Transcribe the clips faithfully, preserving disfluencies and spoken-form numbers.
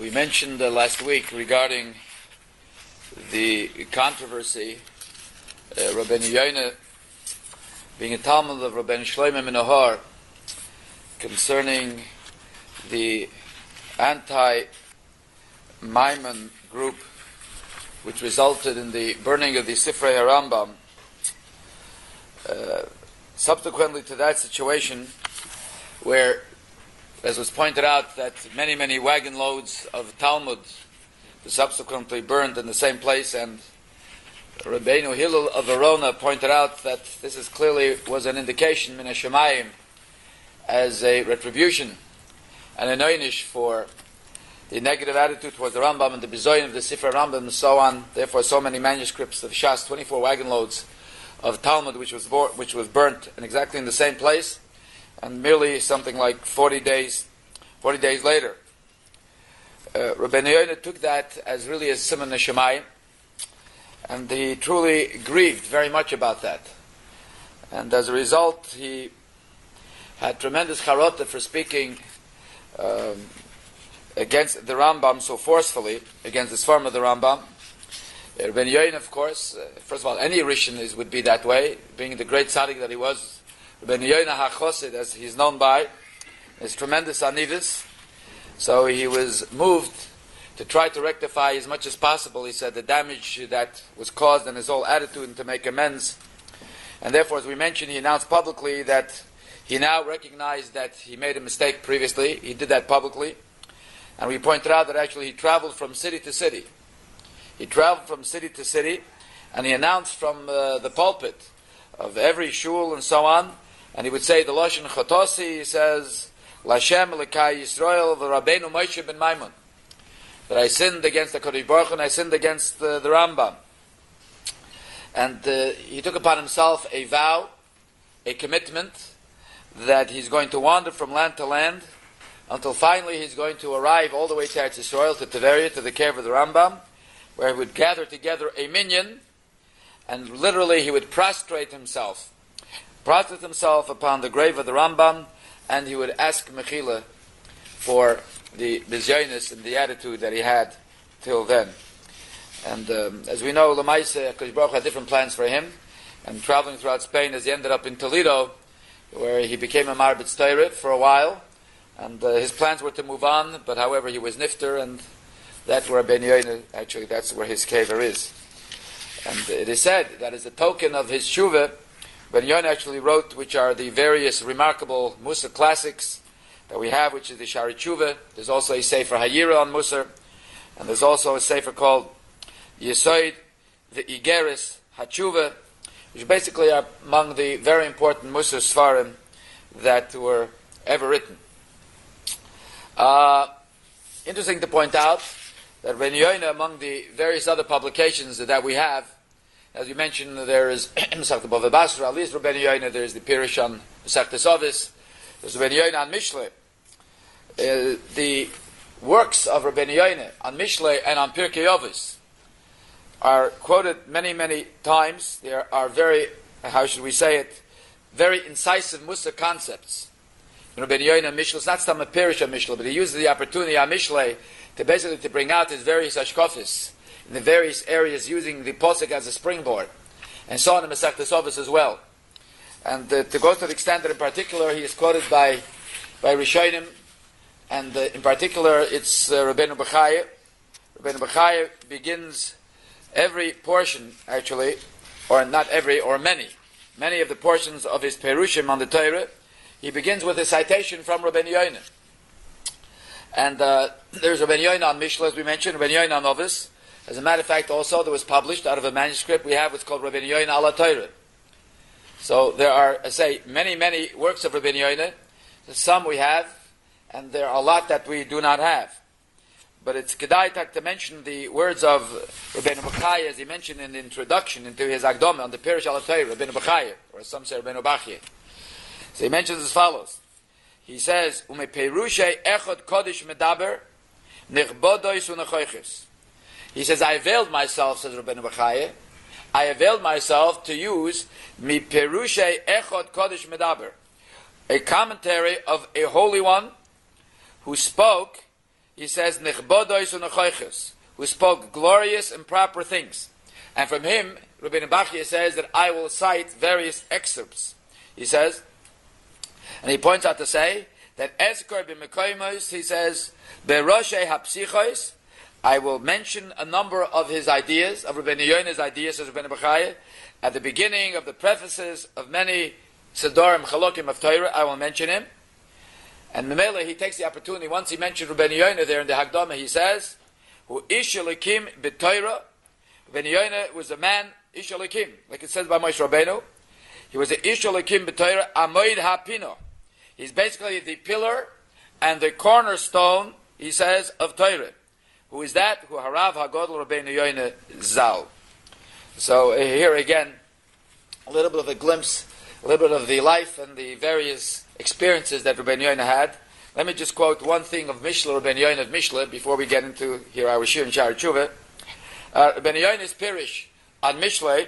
We mentioned uh, last week regarding the controversy, uh, Rabbeinu Yoina being a Talmud of Rabbeinu Shlomo Minohar concerning the anti-Maimon group which resulted in the burning of the Sifrei HaRambam. Uh, subsequently to that situation where, as was pointed out, that many, many wagon loads of Talmud were subsequently burned in the same place, and Rabbeinu Hillel of Verona pointed out that this is clearly was an indication, min hashamayim, as a retribution and an einish for the negative attitude towards the Rambam and the bizoyin of the Sifrei Rambam and so on. Therefore, so many manuscripts of Shas, twenty-four wagon loads of Talmud, which was bor- which was burnt in exactly in the same place, and merely something like forty days, forty days later, uh, Rabbeinu Yoina took that as really a siman neshamayim, and he truly grieved very much about that. And as a result, he had tremendous charota for speaking um, against the Rambam so forcefully, against the Sfarim of the Rambam. Uh, Rabbeinu Yoina, of course, uh, first of all, any Rishon is, would be that way, being the great tzaddik that he was. Rabbeinu Yoina HaChosid, as he's known by, is tremendous anivus. So he was moved to try to rectify as much as possible, he said, the damage that was caused in his whole attitude, and to make amends. And therefore, as we mentioned, he announced publicly that he now recognized that he made a mistake previously. He did that publicly. And we pointed out that actually he traveled from city to city. He traveled from city to city, and he announced from uh, the pulpit of every shul and so on, and he would say the Lashon Chotosi, he says, Lashem Lekai Yisrael v'Rabbeinu Moshe ben Maimon, that I sinned against the Kodesh Baruch Hu and I sinned against uh, the Rambam. And uh, he took upon himself a vow, a commitment, that he's going to wander from land to land until finally he's going to arrive all the way to Eretz Yisrael, to Tiberia, to the cave of the Rambam, where he would gather together a minyan, and literally he would prostrate himself, prostrate himself upon the grave of the Rambam, and he would ask Mechila for the bizyonis and the attitude that he had till then. And um, as we know, Lamaisa, Kodesh Baruch Hu had different plans for him, and traveling throughout Spain, as he ended up in Toledo, where he became a Marbitz Torah for a while, and uh, his plans were to move on, but however he was nifter, and that's where Rabbeinu Yoina, actually that's where his kever is. And it is said that as a token of his tshuva, Rabbeinu Yoina actually wrote, which are the various remarkable Musar classics that we have, which is the Shari Tshuva. There's also a Sefer Hayira on Musar, and there's also a Sefer called Yesoid the Igeris HaTshuva, which basically are among the very important Musar Svarim that were ever written. Uh, interesting to point out that Rabbeinu Yoina, among the various other publications that we have, as we mentioned, there is Masechta Bava Basra, at least Rabbeinu Yoina, there is the Pirush on Masechta Sovis, there's Rabbeinu Yoina on Mishlei. Uh, the works of Rabbeinu Yoina on Mishlei and on Pirkei Avos are quoted many, many times. They are, are very, how should we say it, very incisive Musa concepts. Rabbeinu Yoina Mishlei, it's not some Pirush on Mishlei, but he uses the opportunity on Mishlei to basically to bring out his various ashkafis in the various areas, using the posuk as a springboard, and so on in Masechta Sovis as well. And uh, to go to the extent that in particular he is quoted by by Rishonim, and uh, in particular it's uh, Rabbeinu Bechaya. Rabbeinu Bechaya begins every portion, actually, or not every, or many, many of the portions of his Perushim on the Torah, he begins with a citation from Rabbeinu Yoina. And uh, there's Rabbeinu Yoina on Mishlei, as we mentioned, Rabbeinu Yoina on Ovis. As a matter of fact, also, there was published out of a manuscript we have what's called Rabbeinu Yoina ala Torah. So there are, I say, many, many works of Rabbeinu Yoina. Some we have, and there are a lot that we do not have. But it's kedai to mention the words of Rabbeinu Bechaya, as he mentioned in the introduction into his Agdoma on the Pirush ala Torah, Rabbeinu Bechaya, or some say Rabbeinu Bachya. So he mentions as follows. He says, Ume perushe echod kodesh medaber, nechbodois unechoiches. He says, I availed myself, says Rabbeinu Bechaya, I availed myself to use mi perushe echod kodesh medaber, a commentary of a holy one who spoke, he says, Nechbodois u'nechoiches, who spoke glorious and proper things. And from him, Rabbeinu Bachya says that I will cite various excerpts. He says, and he points out to say, that Ezkor b'mekoymos, he says, Be'roshei hapsichos, I will mention a number of his ideas, of Rabbeinu Yona's ideas, says Rabbeinu Bachya, at the beginning of the prefaces of many Sedorim Chalokim of Torah, I will mention him. And Memele, he takes the opportunity, once he mentioned Rabbeinu Yonah there in the Hagdama, he says, Hu ish Elokim b'Torah. Rabbeinu Yonah was a man, ish Elokim, like it says by Moshe Rabbeinu. He was the ish Elokim b'Torah, Amoid ha'pino. He's basically the pillar and the cornerstone, he says, of Torah. Who is that? Who harav hagodol Rabbeinu Yonah Zal. So uh, here again, a little bit of a glimpse, a little bit of the life and the various experiences that Rabbeinu Yonah had. Let me just quote one thing of Mishle, Rabbeinu Yonah of Mishle, before we get into here our Shir and Sha'ar Tshuva. Uh, Rabbeinu Yonah's Pirish on Mishle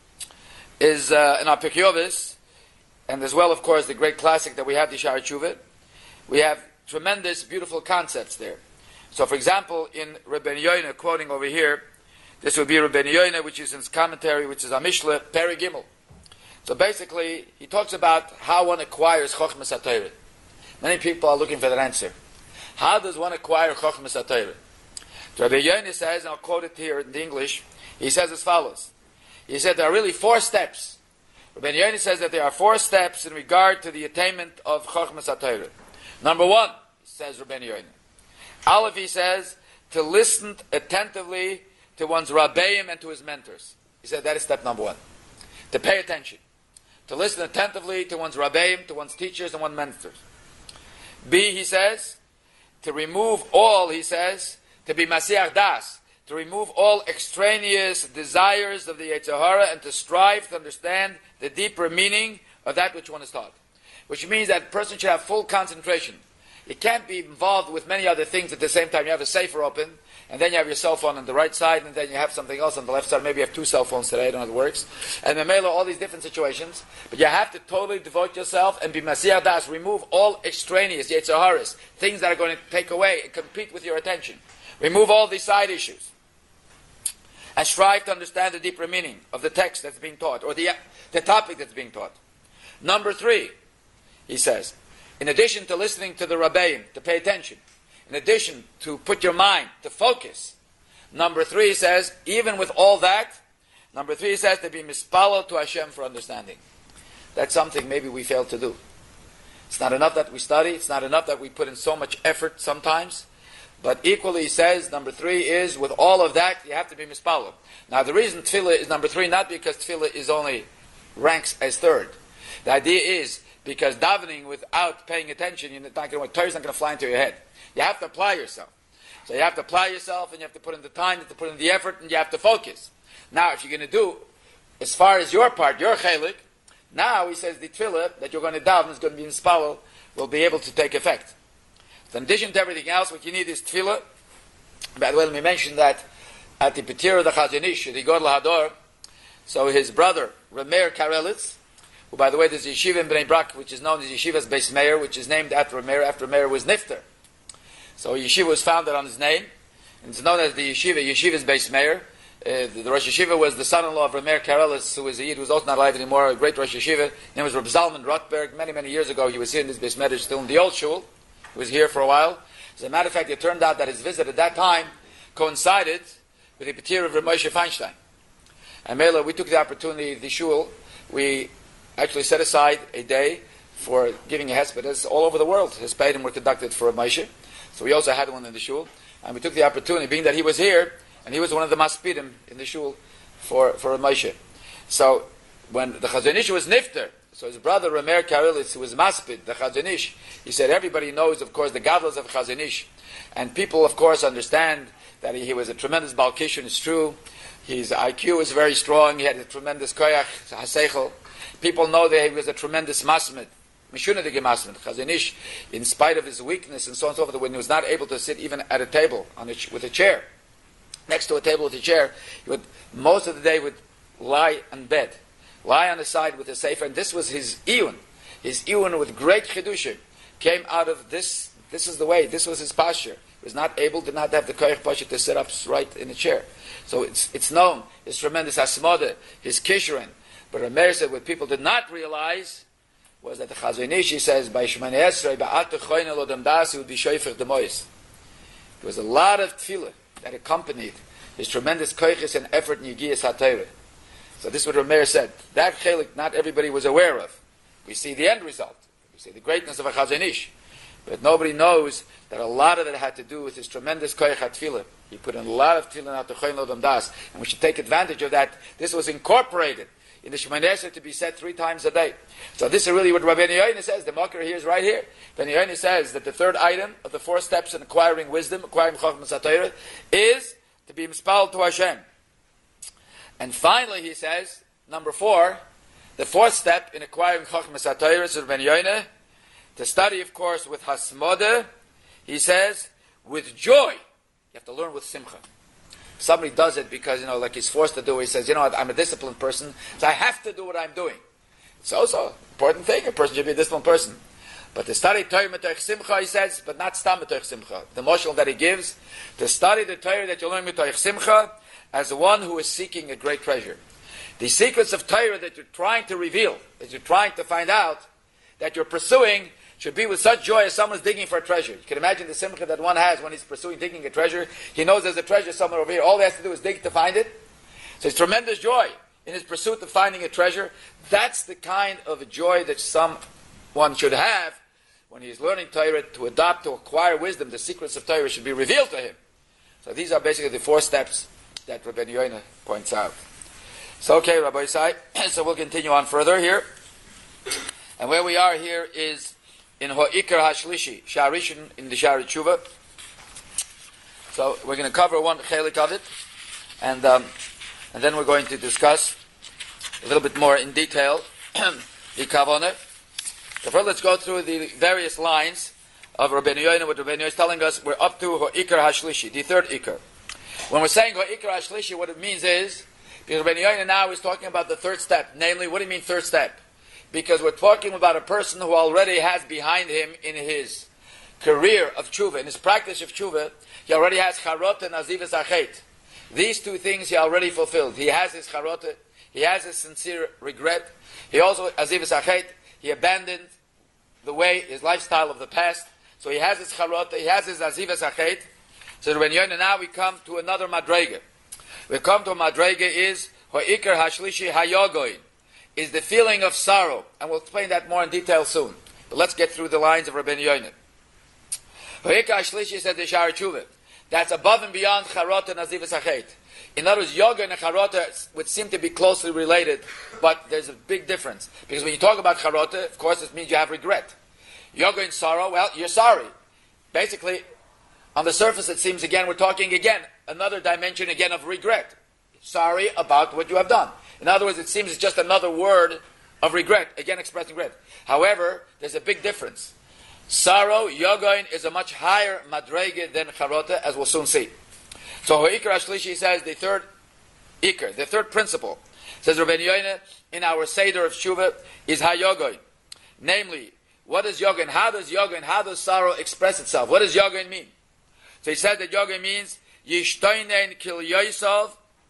is uh, in our Pirkei and as well, of course, the great classic that we have, the Sha'ar Tshuva. We have tremendous, beautiful concepts there. So, for example, in Rabbeinu Yonah, quoting over here, this would be Rabbeinu Yonah, which is in his commentary, which is on Mishle, Peri Gimel. So basically, he talks about how one acquires Chochmas HaTorah. Many people are looking for that answer. How does one acquire Chochmas HaTorah? So Rabbeinu Yonah says, and I'll quote it here in the English, he says as follows. He said there are really four steps. Rabbeinu Yonah says that there are four steps in regard to the attainment of Chochmas HaTorah. Number one, says Rabbeinu Yonah. Aleph, he says, to listen attentively to one's Rabbeim and to his mentors. He said that is step number one. To pay attention. To listen attentively to one's Rabbeim, to one's teachers and one's mentors. B, he says, to remove all, he says, to be Masiach Das, to remove all extraneous desires of the Yetzer Hara and to strive to understand the deeper meaning of that which one is taught. Which means that a person should have full concentration. You can't be involved with many other things at the same time. You have a sefer open, and then you have your cell phone on the right side, and then you have something else on the left side. Maybe you have two cell phones today, I don't know how it works. And Memela, all these different situations. But you have to totally devote yourself and be Masiach Das. Remove all extraneous, Yetzer Haras, things that are going to take away and compete with your attention. Remove all these side issues. And strive to understand the deeper meaning of the text that's being taught, or the, the topic that's being taught. Number three, he says, in addition to listening to the Rabbeim, to pay attention, in addition to put your mind, to focus, number three says, even with all that, number three says to be mispalo to Hashem for understanding. That's something maybe we fail to do. It's not enough that we study, it's not enough that we put in so much effort sometimes, but equally he says, number three is, with all of that, you have to be mispalo. Now the reason tefillah is number three, not because tefillah is only ranks as third. The idea is, because davening without paying attention, you're not going to, Torah is not going to fly into your head. You have to apply yourself. So you have to apply yourself, and you have to put in the time, you have to put in the effort, and you have to focus. Now, if you're going to do, as far as your part, your chelik, now he says the tefillah that you're going to daven is going to be in spalo, will be able to take effect. So in addition to everything else, what you need is tefillah. By the way, let me mention that at the Petir of the Chazon Ish, the Godel Hador, so his brother, Rameir Karelitz, who, by the way, there's a yeshiva in Bnei Brak, which is known as Yeshiva's Beis Meir, which is named after Rameir, after Rameir was Nifter. So yeshiva was founded on his name, and it's known as the yeshiva, Yeshiva's Beis Meir. Uh, the, the Rosh Yeshiva was the son-in-law of Rameir Karelitz, who was a Yid, who was also not alive anymore, a great Rosh Yeshiva. His name was Reb Zalman Rotberg. Many, many years ago, he was here in this Beis Meir, still in the old shul. He was here for a while. As a matter of fact, it turned out that his visit at that time coincided with the Petir of Reb Moshe Feinstein. And Mela, we took the opportunity, the shul, we actually set aside a day for giving a hesped. All over the world, hespedim were conducted for Reb Moshe. So we also had one in the shul. And we took the opportunity, being that he was here, and he was one of the maspidim in the shul for, for Reb Moshe. So when the Chazon Ish was nifter, so his brother Rameir Karelitz, who was maspid, the Chazon Ish, he said everybody knows, of course, the gadlus of Chazon Ish. And people, of course, understand that he, he was a tremendous Baal Kishon, it's true. His I Q was very strong, he had a tremendous koyach, haseichel. People know that he was a tremendous masmid. Mishunadige masmid. Chazon Ish, in spite of his weakness and so on and so forth, when he was not able to sit even at a table on a, with a chair, next to a table with a chair, he would, most of the day would lie in bed. Lie on the side with a sefer, and this was his iyun. His iyun with great chidushim came out of this. This is the way. This was his posture. was not able, did not have the koyach pasha to sit up right in the chair. So it's it's known, his tremendous asmoda, his kishrin. But Rameir said what people did not realize was that the Chazon Ish, he says, by Shemani Esrei, ba'at choyne lo damdasi, would be shoyfer demois. There was a lot of tefillah that accompanied his tremendous koyches and effort in Yigiyas HaTorah. So this is what Rameir said. That chelik not everybody was aware of. We see the end result. We see the greatness of a Chazon Ish. But nobody knows that a lot of it had to do with his tremendous koyach tefillah. He put in a lot of tefillah out to choyn lo damdas, and we should take advantage of that. This was incorporated in the Shemoneh Esrei to be said three times a day. So this is really what Rabbi Yoina says. The Makar here is right here. Rabbi Yoina says that the third item of the four steps in acquiring wisdom, acquiring Chochmas HaTorah, is to be mispal to Hashem. And finally, he says, number four, the fourth step in acquiring Chochmas HaTorah is Rabbi Yoina, to study, of course, with Hasmoda. He says, with joy. You have to learn with Simcha. Somebody does it because, you know, like he's forced to do it. He says, you know, I'm a disciplined person, so I have to do what I'm doing. It's also an important thing. A person should be a disciplined person. But to study Torah mitoch Simcha, he says, but not stam mitoch Simcha. The moshel that he gives, to study the Torah that you learn mitoch Simcha, as one who is seeking a great treasure. The secrets of Torah that you're trying to reveal, that you're trying to find out, that you're pursuing, should be with such joy as someone's digging for a treasure. You can imagine the simcha that one has when he's pursuing, digging a treasure. He knows there's a treasure somewhere over here. All he has to do is dig to find it. So it's tremendous joy in his pursuit of finding a treasure. That's the kind of joy that someone should have when he is learning Torah, to adopt, to acquire wisdom. The secrets of Torah should be revealed to him. So these are basically the four steps that Rabbi Yoina points out. So okay, Rabbi Isai. So we'll continue on further here. And where we are here is in Ho'ikar HaShlishi, Sha'arishon in the Sha'ar Tshuva. So we're going to cover one chelik of it, and um, and then we're going to discuss a little bit more in detail the Kavanah. So first let's go through the various lines of Rabbeinu Yoina. What Rabbeinu Yoina is telling us, we're up to Ho'ikar HaShlishi, the third Ikar. When we're saying Ho'ikar HaShlishi, what it means is, because Rabbeinu Yoina now is talking about the third step, namely, what do you mean third step? Because we're talking about a person who already has behind him in his career of tshuva, in his practice of tshuva, he already has charot and azivas achet. These two things he already fulfilled. He has his charot, he has his sincere regret. He also, azivas achet, he abandoned the way, his lifestyle of the past. So he has his charot, he has his azivas achet. So when Yoina, now we come to another madrega. We come to a madrega is Ho'ikar HaShlishi Hayogoin. Is the feeling of sorrow. And we'll explain that more in detail soon. But let's get through the lines of Rabbeinu Yoina. Ho'ikar HaShlishi said the Sha'ar Tshuva. That's above and beyond Charot and Azivas Achet. In other words, Yoga and Charot would seem to be closely related, but there's a big difference. Because when you talk about Charot, of course, it means you have regret. Yoga and sorrow, well, you're sorry. Basically, on the surface, it seems again, we're talking again, another dimension again of regret. Sorry about what you have done. In other words, it seems it's just another word of regret, again expressing regret. However, there's a big difference. Sorrow, Yogain, is a much higher madrege than Charota, as we'll soon see. So Ho'ikar HaShlishi says the third Ikar, the third principle, says Rabbeinu Yoina, in our Seder of Tshuva, is HaYogain. Namely, what is Yogain? How does Yogain, how does sorrow express itself? What does Yogain mean? So he said that Yogain means Yishtoinen Kil Yosov.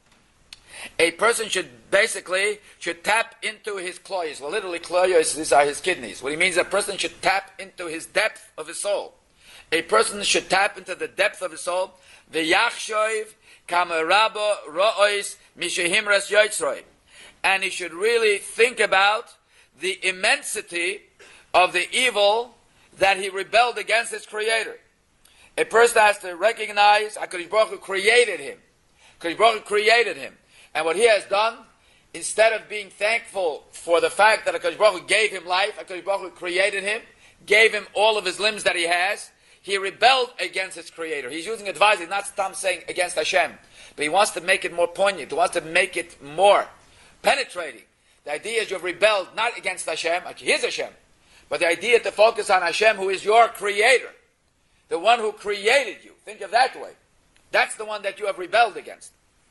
A person should basically should tap into his kloyos. Well, literally, kloyos, these are his kidneys. What he means, a person should tap into his depth of his soul. A person should tap into the depth of his soul. V'yachshoiv kamerabo ro'ois mishehimras yotzroi. And he should really think about the immensity of the evil that he rebelled against his Creator. A person has to recognize HaKadosh Baruch Hu created him. HaKadosh Baruch Hu created him. And what he has done, instead of being thankful for the fact that HaKadosh Baruch Hu gave him life, HaKadosh Baruch Hu created him, gave him all of his limbs that he has, he rebelled against his Creator. He's using advice, he's not Stam saying against Hashem, but he wants to make it more poignant, he wants to make it more penetrating. The idea is you have rebelled not against Hashem, he is Hashem, but the idea to focus on Hashem, who is your Creator, the one who created you. Think of that way. That's the one that you have rebelled against.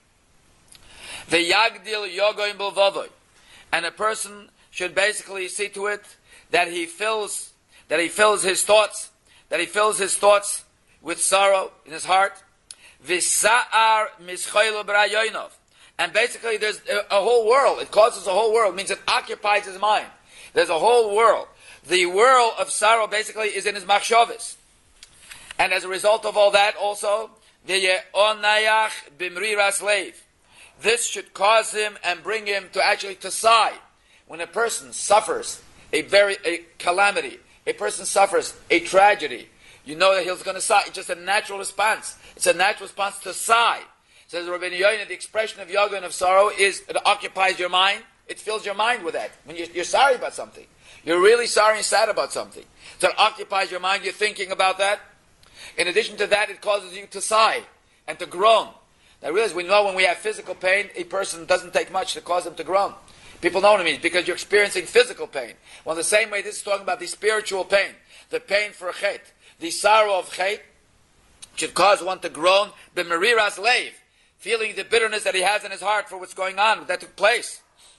The Yagdil Yogoim B'Vovoy. And a person should basically see to it that he fills that he fills his thoughts, that he fills his thoughts with sorrow in his heart. V'sa'ar mischaylo b'rayoynov. And basically there's a, a whole world. It causes a whole world. It means it occupies his mind. There's a whole world. The world of sorrow basically is in his machshavos. And as a result of all that also, v'ye'onayach b'mriras leiv. This should cause him and bring him to actually to sigh. When a person suffers a very a calamity, a person suffers a tragedy, you know that he's going to sigh. It's just a natural response. It's a natural response to sigh. Says Rabbeinu Yoina, the expression of yoga and of sorrow is it occupies your mind. It fills your mind with that. When you're, you're sorry about something, you're really sorry and sad about something. So it occupies your mind. You're thinking about that. In addition to that, it causes you to sigh and to groan. Now realize we know when we have physical pain, a person doesn't take much to cause them to groan. People know what I mean because you're experiencing physical pain. Well, the same way this is talking about the spiritual pain, the pain for a chet, the sorrow of chet should cause one to groan. B'meriras leiv, feeling the bitterness that he has in his heart for what's going on that took place.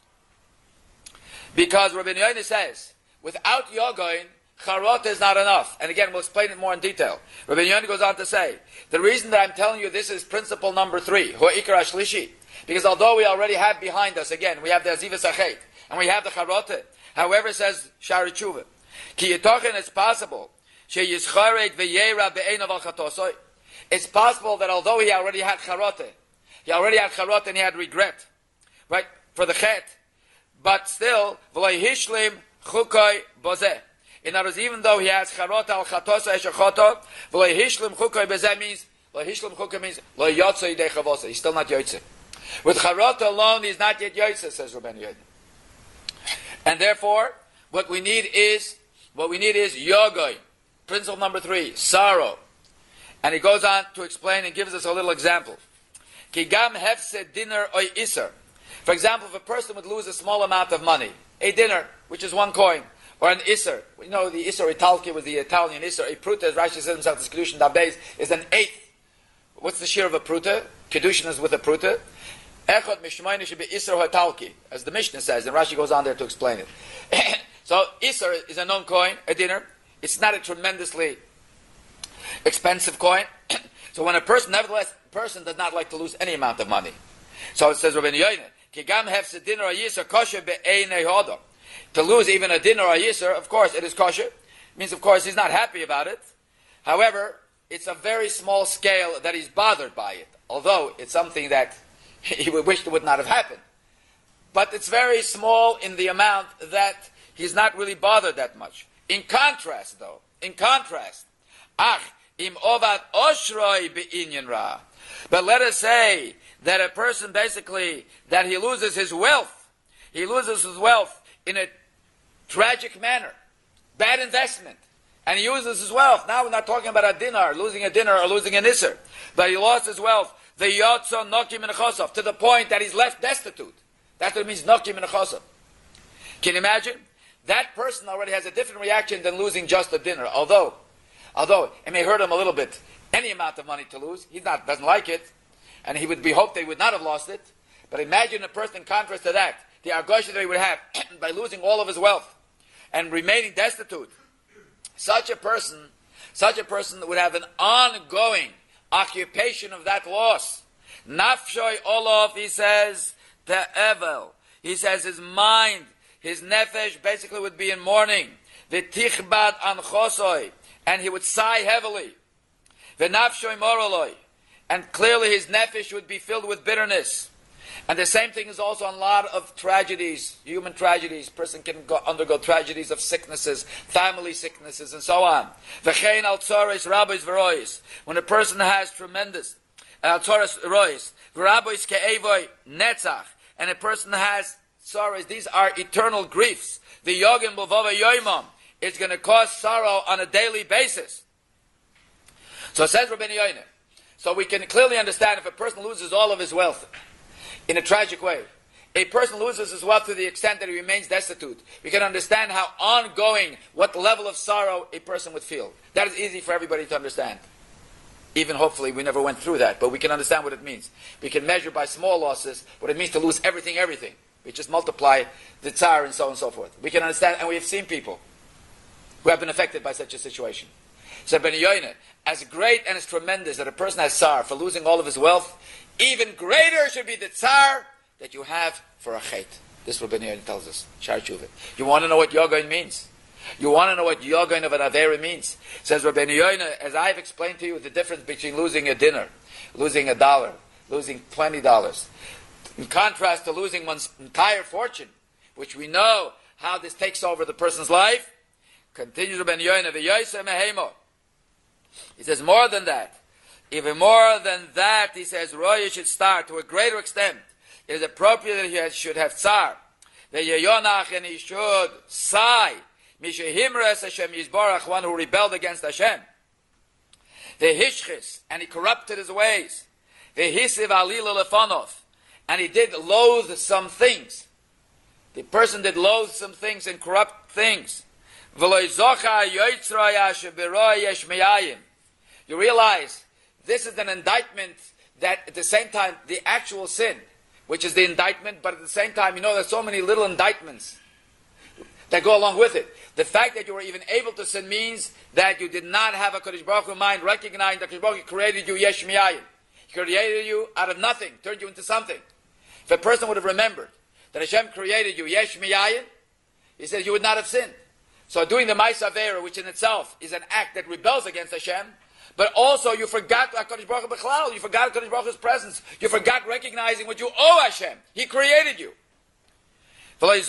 Because Rabbeinu Yoina says, without yogain, charot is not enough. And again, we'll explain it more in detail. Rabbeinu Yoina goes on to say, the reason that I'm telling you this is principle number three, hu ikar hashlishi, because although we already have behind us, again, we have the azivas achet, and we have the charot, however it says shari tshuva, ki yitochen, it's possible, she yischaret v'yeira be'einav al chatosoi. It's possible that although he already had charot, he already had charot and he had regret, right, for the chet, but still, v'loi hishlim chukoi bozeh. In other words, even though he has charot al chatosa eshachoto, v'loi hishlim chukoi bozeh means, v'loi hishlim chukoi means, v'loi yotzo yidei chavosa. He's still not yotze. With charot alone, he's not yet yotze, says Rabbeinu Yoina. And therefore, what we need is, what we need is yogoi. Principle number three, sorrow. And he goes on to explain and gives us a little example. Ki gam hefsed dinner oy iser. For example, if a person would lose a small amount of money, a dinner, which is one coin, or an iser. You know, the iser italki was the Italian iser. A pruta, as Rashi says himself, the Kedushin Dabez, is an eighth. What's the share of a pruta? Kedushin is with a pruta. Echad mishmayne should be iser italki, as the Mishnah says, and Rashi goes on there to explain it. So, iser is a known coin, a dinner. It's not a tremendously expensive coin. So when a person, nevertheless, a person does not like to lose any amount of money. So it says Rabbeinu Yoina, ki gam hefsed dinner or yiser kosher be'einei hodom. To lose even a dinner or a yiser, of course, it is kosher. It means, of course, he's not happy about it. However, it's a very small scale that he's bothered by it. Although it's something that he would wish would not have happened. But it's very small in the amount that he's not really bothered that much. In contrast, though, in contrast, ach, im ovad oshroi be'inyan ra. But let us say that a person basically, that he loses his wealth. He loses his wealth in a tragic manner. Bad investment. And he uses his wealth. Now we're not talking about a dinar, losing a dinar or losing an isser. But he lost his wealth. The yotzo nokim in chosov, to the point that he's left destitute. That's what it means, nokim in chosov. Can you imagine? That person already has a different reaction than losing just a dinner. Although, although it may hurt him a little bit, any amount of money to lose, he not doesn't like it, and he would be hoped they would not have lost it. But imagine a person in contrast to that, the argosha that he would have by losing all of his wealth and remaining destitute. Such a person, such a person would have an ongoing occupation of that loss. Nafshoy Olov, he says, te'evel. He says his mind, his nefesh basically would be in mourning. V'tichbad an chosoi, and he would sigh heavily. V'nafshoy moroloi, and clearly his nefesh would be filled with bitterness. And the same thing is also on a lot of tragedies, human tragedies. Person can go, undergo tragedies of sicknesses, family sicknesses, and so on. V'chein al tzores rabbis v'rois. When a person has tremendous al tzores rois, v'rabbis ke'evoi netzach, and a person has sorrows, these are eternal griefs. The yogim b'vava yoimam, it's going to cause sorrow on a daily basis. So says Rabbeinu Yoina. So we can clearly understand if a person loses all of his wealth in a tragic way, a person loses his wealth to the extent that he remains destitute, we can understand how ongoing, what level of sorrow a person would feel. That is easy for everybody to understand. Even hopefully we never went through that, but we can understand what it means. We can measure by small losses what it means to lose everything, everything. We just multiply the tsar and so on and so forth. We can understand, and we have seen people who have been affected by such a situation. So Rabbeinu Yoina, as great and as tremendous that a person has tsar for losing all of his wealth, even greater should be the tsar that you have for a chet. This is what Ben Yoina tells us. Shar Tshuva. You want to know what Yogain means? You want to know what Yogain of an Avera means? Says Rabbeinu Yoina, as I've explained to you, the difference between losing a dinner, losing a dollar, losing twenty dollars, in contrast to losing one's entire fortune, which we know how this takes over the person's life. Continues Rabbeinu Yoina, v'yoyse mehemo. He says more than that. Even more than that, he says, Roya should start to a greater extent. It is appropriate that he should have tsar. V'yayonach, and he should sigh. Mishahimres Hashem Yisborach, one who rebelled against Hashem. V'hishchis, and he corrupted his ways. V'hisiv alila lefanov, and he did loathe some things. The person did loathe some things and corrupt things. V'loizocha yoitzra yashabiroi yeshmeyayim. You realize this is an indictment that at the same time, the actual sin, which is the indictment, but at the same time, you know, there's so many little indictments that go along with it. The fact that you were even able to sin means that you did not have a Kodesh Baruch Hu mind, recognizing that Kodesh Baruch Hu created you yesh miyayim. He created you out of nothing, turned you into something. If a person would have remembered that Hashem created you yesh miyayim, he says you would not have sinned. So doing the Ma'aseh Avera, which in itself is an act that rebels against Hashem, but also you forgot HaKadosh Baruch Hu B'chlal, you forgot HaKadosh Baruch Hu's presence, you forgot recognizing what you owe Hashem. He created you. Kodesh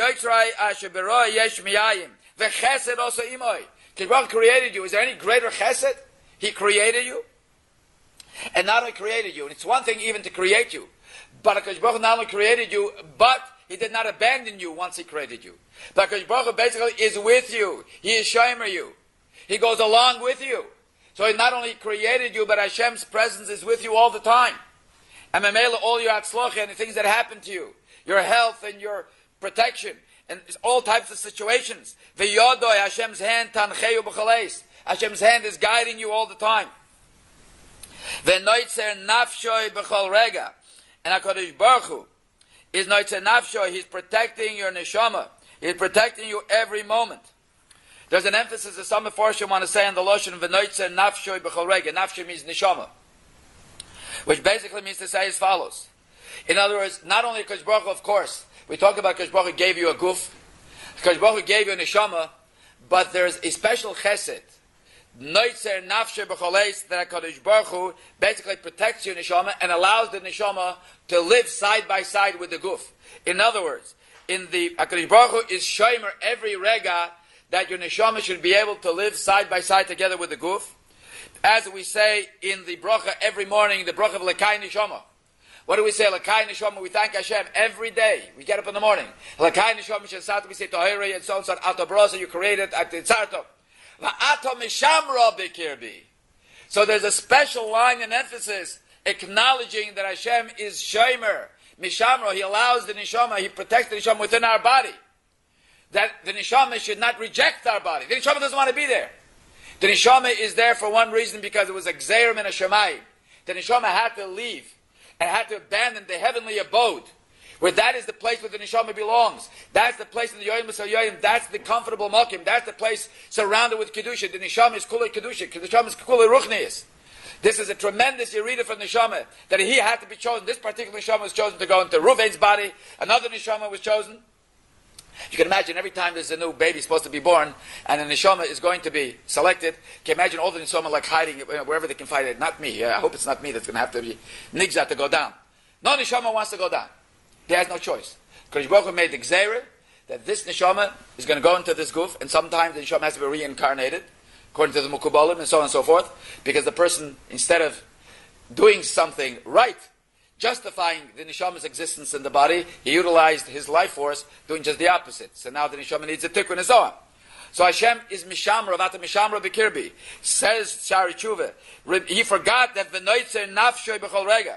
Baruch created you. Is there any greater chesed? He created you. And not only created you, and it's one thing even to create you, but HaKadosh Baruch not only created you, but He did not abandon you once He created you. But HaKadosh Baruch basically is with you. He is shomer you. He goes along with you. So He not only created you, but Hashem's presence is with you all the time. And Mamela, all your atzlocha and the things that happen to you, your health and your protection, and all types of situations. V'yodoi, Hashem's hand, tancheyu b'chaleis. Hashem's hand is guiding you all the time. V'noitzer nafshoi b'chol rega. And HaKadosh Baruch Hu is noitzer nafshoi. He's protecting your neshama. He's protecting you every moment. There's an emphasis that some Mefarshim want to say on the Lashon v'noitzer nafshoi b'chol rega. Nafshoi means neshama, which basically means to say as follows. In other words, not only HaKadosh Baruch Hu, of course, we talk about HaKadosh Baruch Hu gave you a guf, HaKadosh Baruch Hu gave you a neshama, but there's a special chesed, noitzer nafshei b'choleis, that HaKadosh Baruch Hu basically protects your neshama and allows the neshama to live side by side with the guf. In other words, in the HaKadosh Baruch Hu is shomer every rega that your neshama should be able to live side by side together with the guf. As we say in the bracha every morning, the bracha of Lekai Neshama. What do we say? Lekai Neshama, we thank Hashem every day. We get up in the morning. Lekai Neshama, Shesat, we say Tahiri and so on, so on, Ato Brosa, you created at the Tzarto. Va'ato Mishamra B'kirbi. So there's a special line and emphasis acknowledging that Hashem is Shomer. Mishamra, He allows the Neshama, He protects the Neshama within our body. That the Neshama should not reject our body. The Neshama doesn't want to be there. The Neshama is there for one reason, because it was a Gzeir min Hashemayim. The Neshama had to leave and had to abandon the heavenly abode, where that is the place where the Neshama belongs. That's the place in the Yoyim M'Soyoyim. That's the comfortable Mokim. That's the place surrounded with Kedusha. The Neshama is Kulei Kedusha. The Neshama is Kulei Ruchnius. This is a tremendous Yerida from Neshama, that he had to be chosen. This particular Neshama was chosen to go into Ruvain's body. Another Neshama was chosen. You can imagine every time there's a new baby supposed to be born, and a neshama is going to be selected, can you imagine all the neshama like hiding wherever they can find it? Not me. I hope it's not me that's going to have to be nigzat to go down. No neshama wants to go down. He has no choice. Kodesh Baruch Hu made the gzeira that this neshama is going to go into this guf, and sometimes the neshama has to be reincarnated, according to the Mukubalim and so on and so forth, because the person, instead of doing something right, justifying the neshama's existence in the body, he utilized his life force doing just the opposite. So now the neshama needs a tikkun and so on. So Hashem is mishamra, vata mishamra b'kirbi. Says Shari Tshuva, he forgot that v'noitzer nafshoi b'chol rega.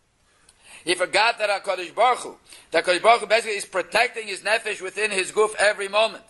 He forgot that HaKadosh Baruch Hu, that HaKadosh Baruch Hu basically is protecting his nefesh within his guf every moment.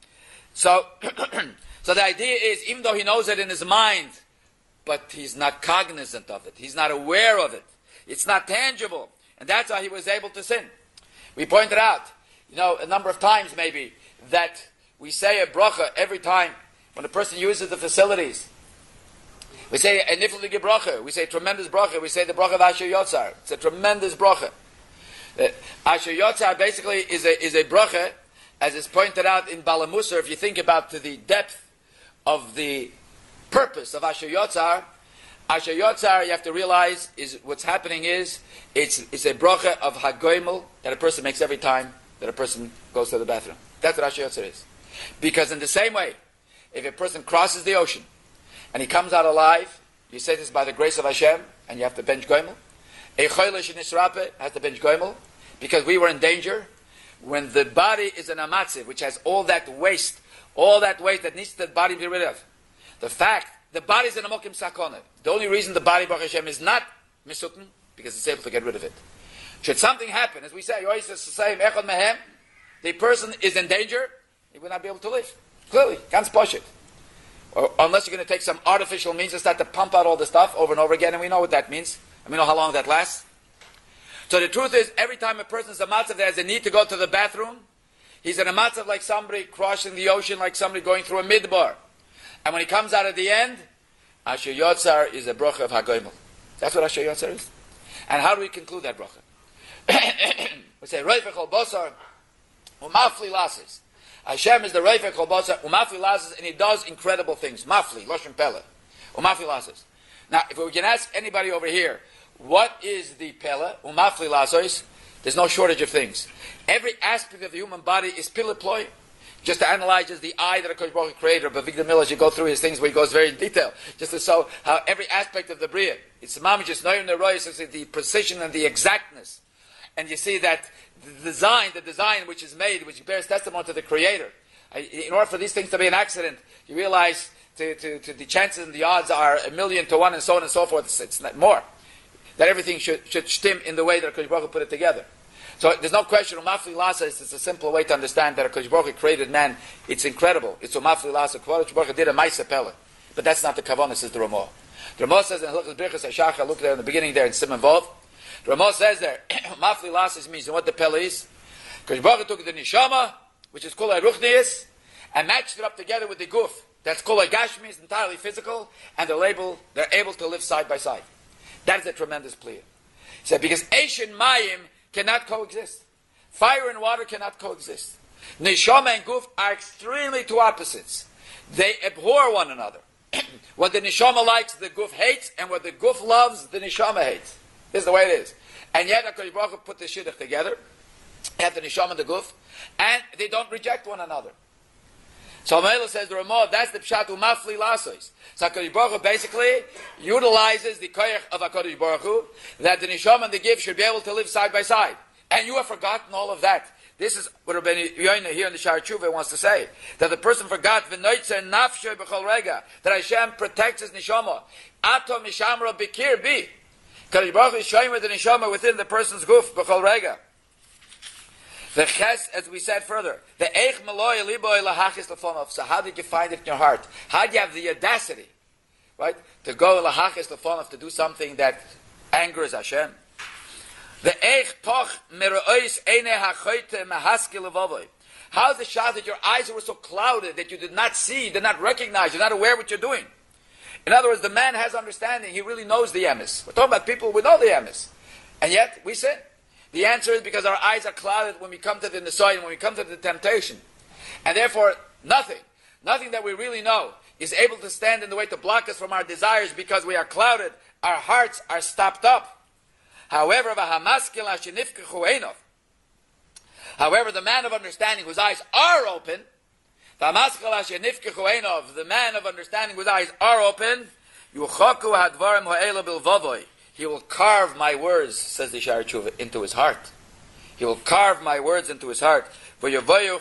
So, so the idea is, even though he knows it in his mind, but he's not cognizant of it. He's not aware of it. It's not tangible. And that's how he was able to sin. We pointed out, you know, a number of times maybe, that we say a bracha every time when a person uses the facilities We say a niflige bracha. We say tremendous bracha. We say the bracha of Asher Yotzar. It's a tremendous bracha. Uh, Asher Yotzar basically is a is a bracha, as is pointed out in Bala Musar. If you think about to the depth of the purpose of Asher Yotzar, Asher Yotzar, you have to realize, is what's happening is it's it's a bracha of hagoimel that a person makes every time that a person goes to the bathroom. That's what Asher Yotzar is. Because in the same way, if a person crosses the ocean and he comes out alive, you say this by the grace of Hashem, and you have to bench goimel. A choilish in Isrape has to bench goimel, because we were in danger. When the body is an amatziv, which has all that waste, all that waste that needs the body to be rid of. The fact, the body is in a mokim sakona. The only reason the body, Baruch Hashem, is not misuten, because it's able to get rid of it. Should something happen, as we say, the person is in danger, he will not be able to live. Clearly, ganz poshut. Or unless you're going to take some artificial means and start to pump out all the stuff over and over again, and we know what that means, and we know how long that lasts. So the truth is, every time a person is a matzav that has a need to go to the bathroom, he's in a matzav like somebody crossing the ocean, like somebody going through a midbar. And when he comes out at the end, Asher Yotzar is a bracha of hagoimel. That's what Asher Yotzar is. And how do we conclude that bracha? We say, Reifech ol bosar, umafli lasis. Hashem is the Reifech ol bosar, umafli lasis, and he does incredible things. Mafli, Loshen Pele. Umafli lasis. Now, if we can ask anybody over here, what is the Pele? Umafli lasis. There's no shortage of things. Every aspect of the human body is piliploy. Just to analyze just the eye that HaKadosh Baruch Hu created, but Victor Miller, you go through his things where he goes very in detail, just to show how every aspect of the Bria, it's just knowing the royal, the precision and the exactness. And you see that the design, the design which is made, which bears testimony to the Creator. In order for these things to be an accident, you realize to, to, to the chances and the odds are a million to one and so on and so forth. It's, it's not more. That everything should, should stim in the way that HaKadosh Baruch Hu put it together. So there's no question. Umafli lasa is it's a simple way to understand that HaKadosh Baruch Hu created man. It's incredible. It's umafli lasa. HaKadosh Baruch Hu did a ma'aseh pele, but that's not the kavanah, says the Ramah. The Ramah says in Hilchos Birchas HaShachar, look there in the beginning there in Simon Vov. The Ramah says there, umafli lasa means, and what the pele is. HaKadosh Baruch Hu took the neshama, which is called a ruchnius, and matched it up together with the guf. That's called a gashmi. It's entirely physical, and they're able they're able to live side by side. That is a tremendous plea. He said because Eish and Mayim cannot coexist. Fire and water cannot coexist. Neshama and Guf are extremely two opposites. They abhor one another. What the Neshama likes, the Guf hates, and what the Guf loves, the Neshama hates. This is the way it is. And yet, HaKadosh Baruch Hu put the Shidduch together, have the Neshama and the Guf, and they don't reject one another. So Mela says, the Ramah, that's the Pshat Umafli Lasos. So HaKadosh Baruch Hu basically utilizes the koyach of HaKadosh Baruch Hu, that the Neshama and the Gif should be able to live side by side. And you have forgotten all of that. This is what Rabbi Yoina here in the Shar Tshuva wants to say. That the person forgot, V'noitzer nafsho b'chol rega, that Hashem protects his Neshama. Ato mishamra b'kir bi. HaKadosh Baruch Hu is showing with the Neshama within the person's guf, b'chol rega. The ches, as we said further, the eich meloy liboy lahachis lefonov. So how did you find it in your heart? How did you have the audacity, right, to go lahachis lefonov, to do something that angers Hashem? The eich toch merois eine hachoyte mahaske levovoy. How is the shot that your eyes were so clouded that you did not see, did not recognize, you're not aware what you're doing? In other words, the man has understanding. He really knows the emes. We're talking about people who know the emes, and yet we sin. The answer is because our eyes are clouded when we come to the Nisoy, when we come to the temptation. And therefore, nothing, nothing that we really know is able to stand in the way to block us from our desires because we are clouded, our hearts are stopped up. However, however, the man of understanding whose eyes are open, the man of understanding whose eyes are open, he will carve my words, says the Shar Tshuva, into his heart. He will carve my words into his heart. And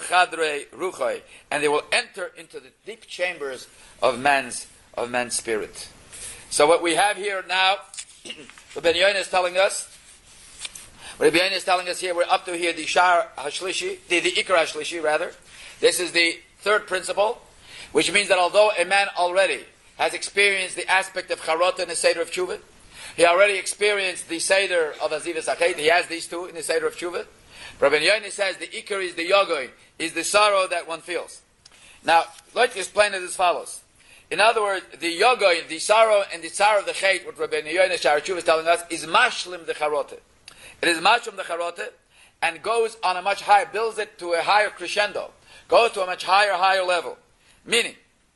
they will enter into the deep chambers of man's of man's spirit. So what we have here now, Rabbi Yoina is telling us, Rabbi Yoina is telling us here, we're up to here the Shar Hashlishi, the, the Ikar Hashlishi rather. This is the third principle, which means that although a man already has experienced the aspect of Charota in the Seder of Tshuva, he already experienced the Seder of Azivas Achet. He has these two in the Seder of Tshuva. Rabbi Yoina says the Ikar is the Yogoi, is the sorrow that one feels. Now, let's explain it as follows. In other words, the yoga, the sorrow and the sorrow of the chait, what Rabbi Yoina Sha'ar Tshuva is telling us, is mashlim the charote. It is mashlim the charote, and goes on a much higher, builds it to a higher crescendo, goes to a much higher, higher level. Meaning,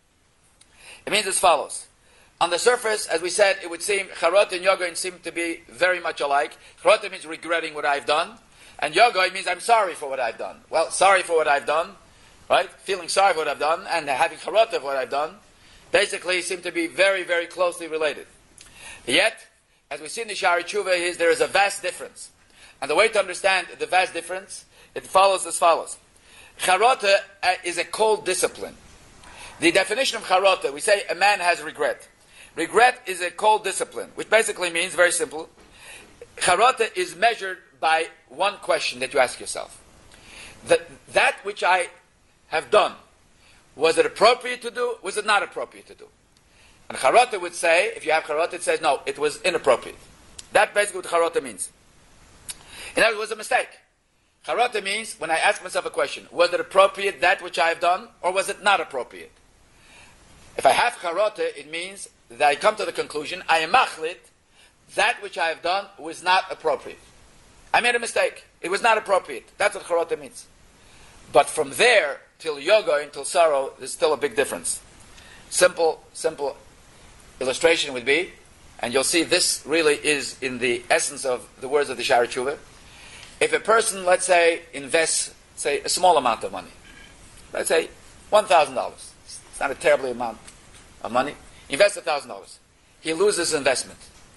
it means as follows. On the surface, as we said, it would seem charote and yoga seem to be very much alike. Charote means regretting what I've done, and yoga means I'm sorry for what I've done. Well, sorry for what I've done, right? Feeling sorry for what I've done, and having charote of what I've done, basically seem to be very, very closely related. Yet, as we see in the Sha'ar Tshuva, is there is a vast difference. And the way to understand the vast difference, it follows as follows. Charote is a cold discipline. The definition of charote, we say a man has regret. Regret is a cold discipline, which basically means, very simple, charote is measured by one question that you ask yourself. That, that which I have done, was it appropriate to do? Was it not appropriate to do? And charote would say, if you have charote, it says, no, it was inappropriate. That's basically what charote means. In other words, it was a mistake. Charote means, when I ask myself a question, was it appropriate, that which I have done, or was it not appropriate? If I have charote, it means that I come to the conclusion, I am machlit, that which I have done was not appropriate. I made a mistake. It was not appropriate. That's what charote means. But from there till yoga, until sorrow, there's still a big difference. Simple, simple illustration would be, and you'll see this really is in the essence of the words of the Sha'ar Tshuva. If a person, let's say, invests, say, a small amount of money, let's say one thousand dollars. It's not a terribly amount of money. He invests one thousand dollars. He loses his investment.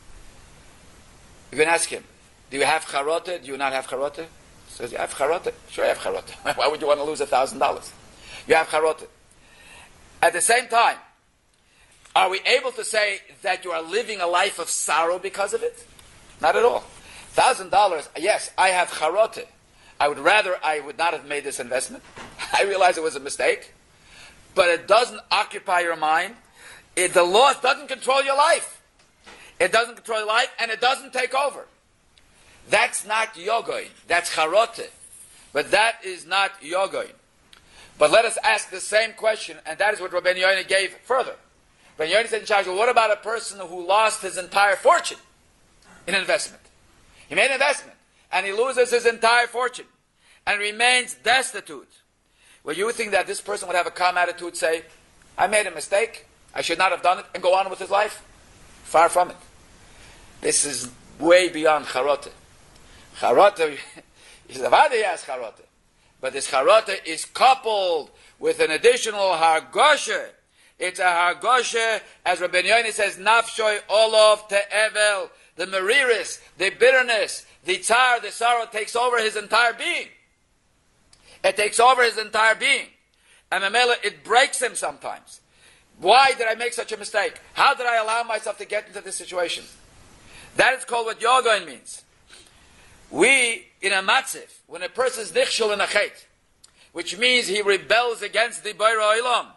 You can ask him, do you have charote? Do you not have charote? He says, you have charote. Sure, I have charote. Why would you want to lose one thousand dollars? You have charote. At the same time, are we able to say that you are living a life of sorrow because of it? Not at all. one thousand dollars, yes, I have charote. I would rather I would not have made this investment. I realize it was a mistake. But it doesn't occupy your mind. It, the loss doesn't control your life. It doesn't control your life, and it doesn't take over. That's not yogoin. That's charote. But that is not yogoin. But let us ask the same question, and that is what Rabbi Yoina gave further. Rabbi Yoina said in Sha'ar Tshuva, what about a person who lost his entire fortune in investment? He made an investment, and he loses his entire fortune, and remains destitute. Well, you would think that this person would have a calm attitude, say, I made a mistake, I should not have done it, and go on with his life? Far from it. This is way beyond charote. Charote, he has charote. But this charote is coupled with an additional hargoshe. It's a hargoshe, as Rabbi Yoina says, nafshoy olov te'evel, the meriris, the bitterness, the tsar, the sorrow takes over his entire being. It takes over his entire being. And Mamela, it breaks him sometimes. Why did I make such a mistake? How did I allow myself to get into this situation? That is called what yogoin means. We, in a matziv, when a person is nichshul in a chet, which means he rebels against the Borei Olam,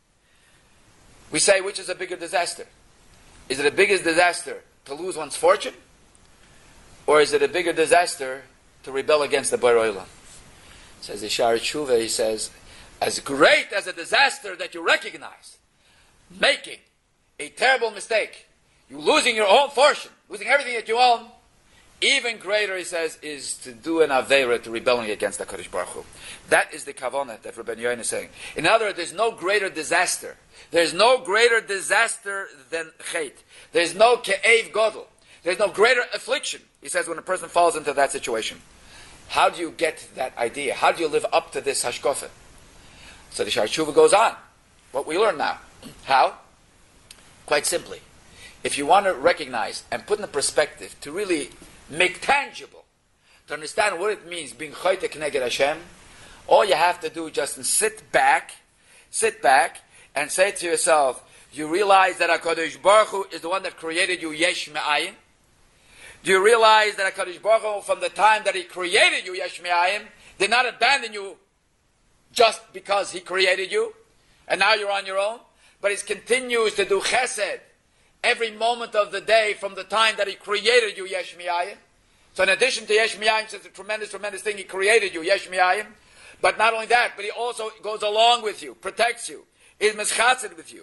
we say, which is a bigger disaster? Is it a bigger disaster to lose one's fortune? Or is it a bigger disaster to rebel against the Borei Olam? Says the Sha'ar Tshuva, he says, as great as a disaster that you recognize, making a terrible mistake, you losing your own fortune, losing everything that you own, even greater, he says, is to do an aveira, to rebelling against the Kadosh Baruch Hu. That is the kavanah that Rabbi Yoina is saying. In other words, there's no greater disaster. There's no greater disaster than chet. There's no ke'ev godel. There's no greater affliction, he says, when a person falls into that situation. How do you get that idea? How do you live up to this hashkofa? So the Sha'ar Tshuva goes on. What we learn now. How? Quite simply. If you want to recognize and put in perspective, to really make tangible, to understand what it means being choyte k'neged Hashem, all you have to do is just sit back, sit back, and say to yourself, you realize that HaKadosh Baruch Hu is the one that created you yesh me'ayin? Do you realize that HaKadosh Baruch Hu, from the time that He created you yesh me'ayin, did not abandon you just because He created you, and now you're on your own? But He continues to do chesed every moment of the day from the time that He created you yesh me'ayin. So in addition to yesh me'ayin, it's a tremendous, tremendous thing, He created you yesh me'ayin. But not only that, but He also goes along with you, protects you, is mischatzed with you.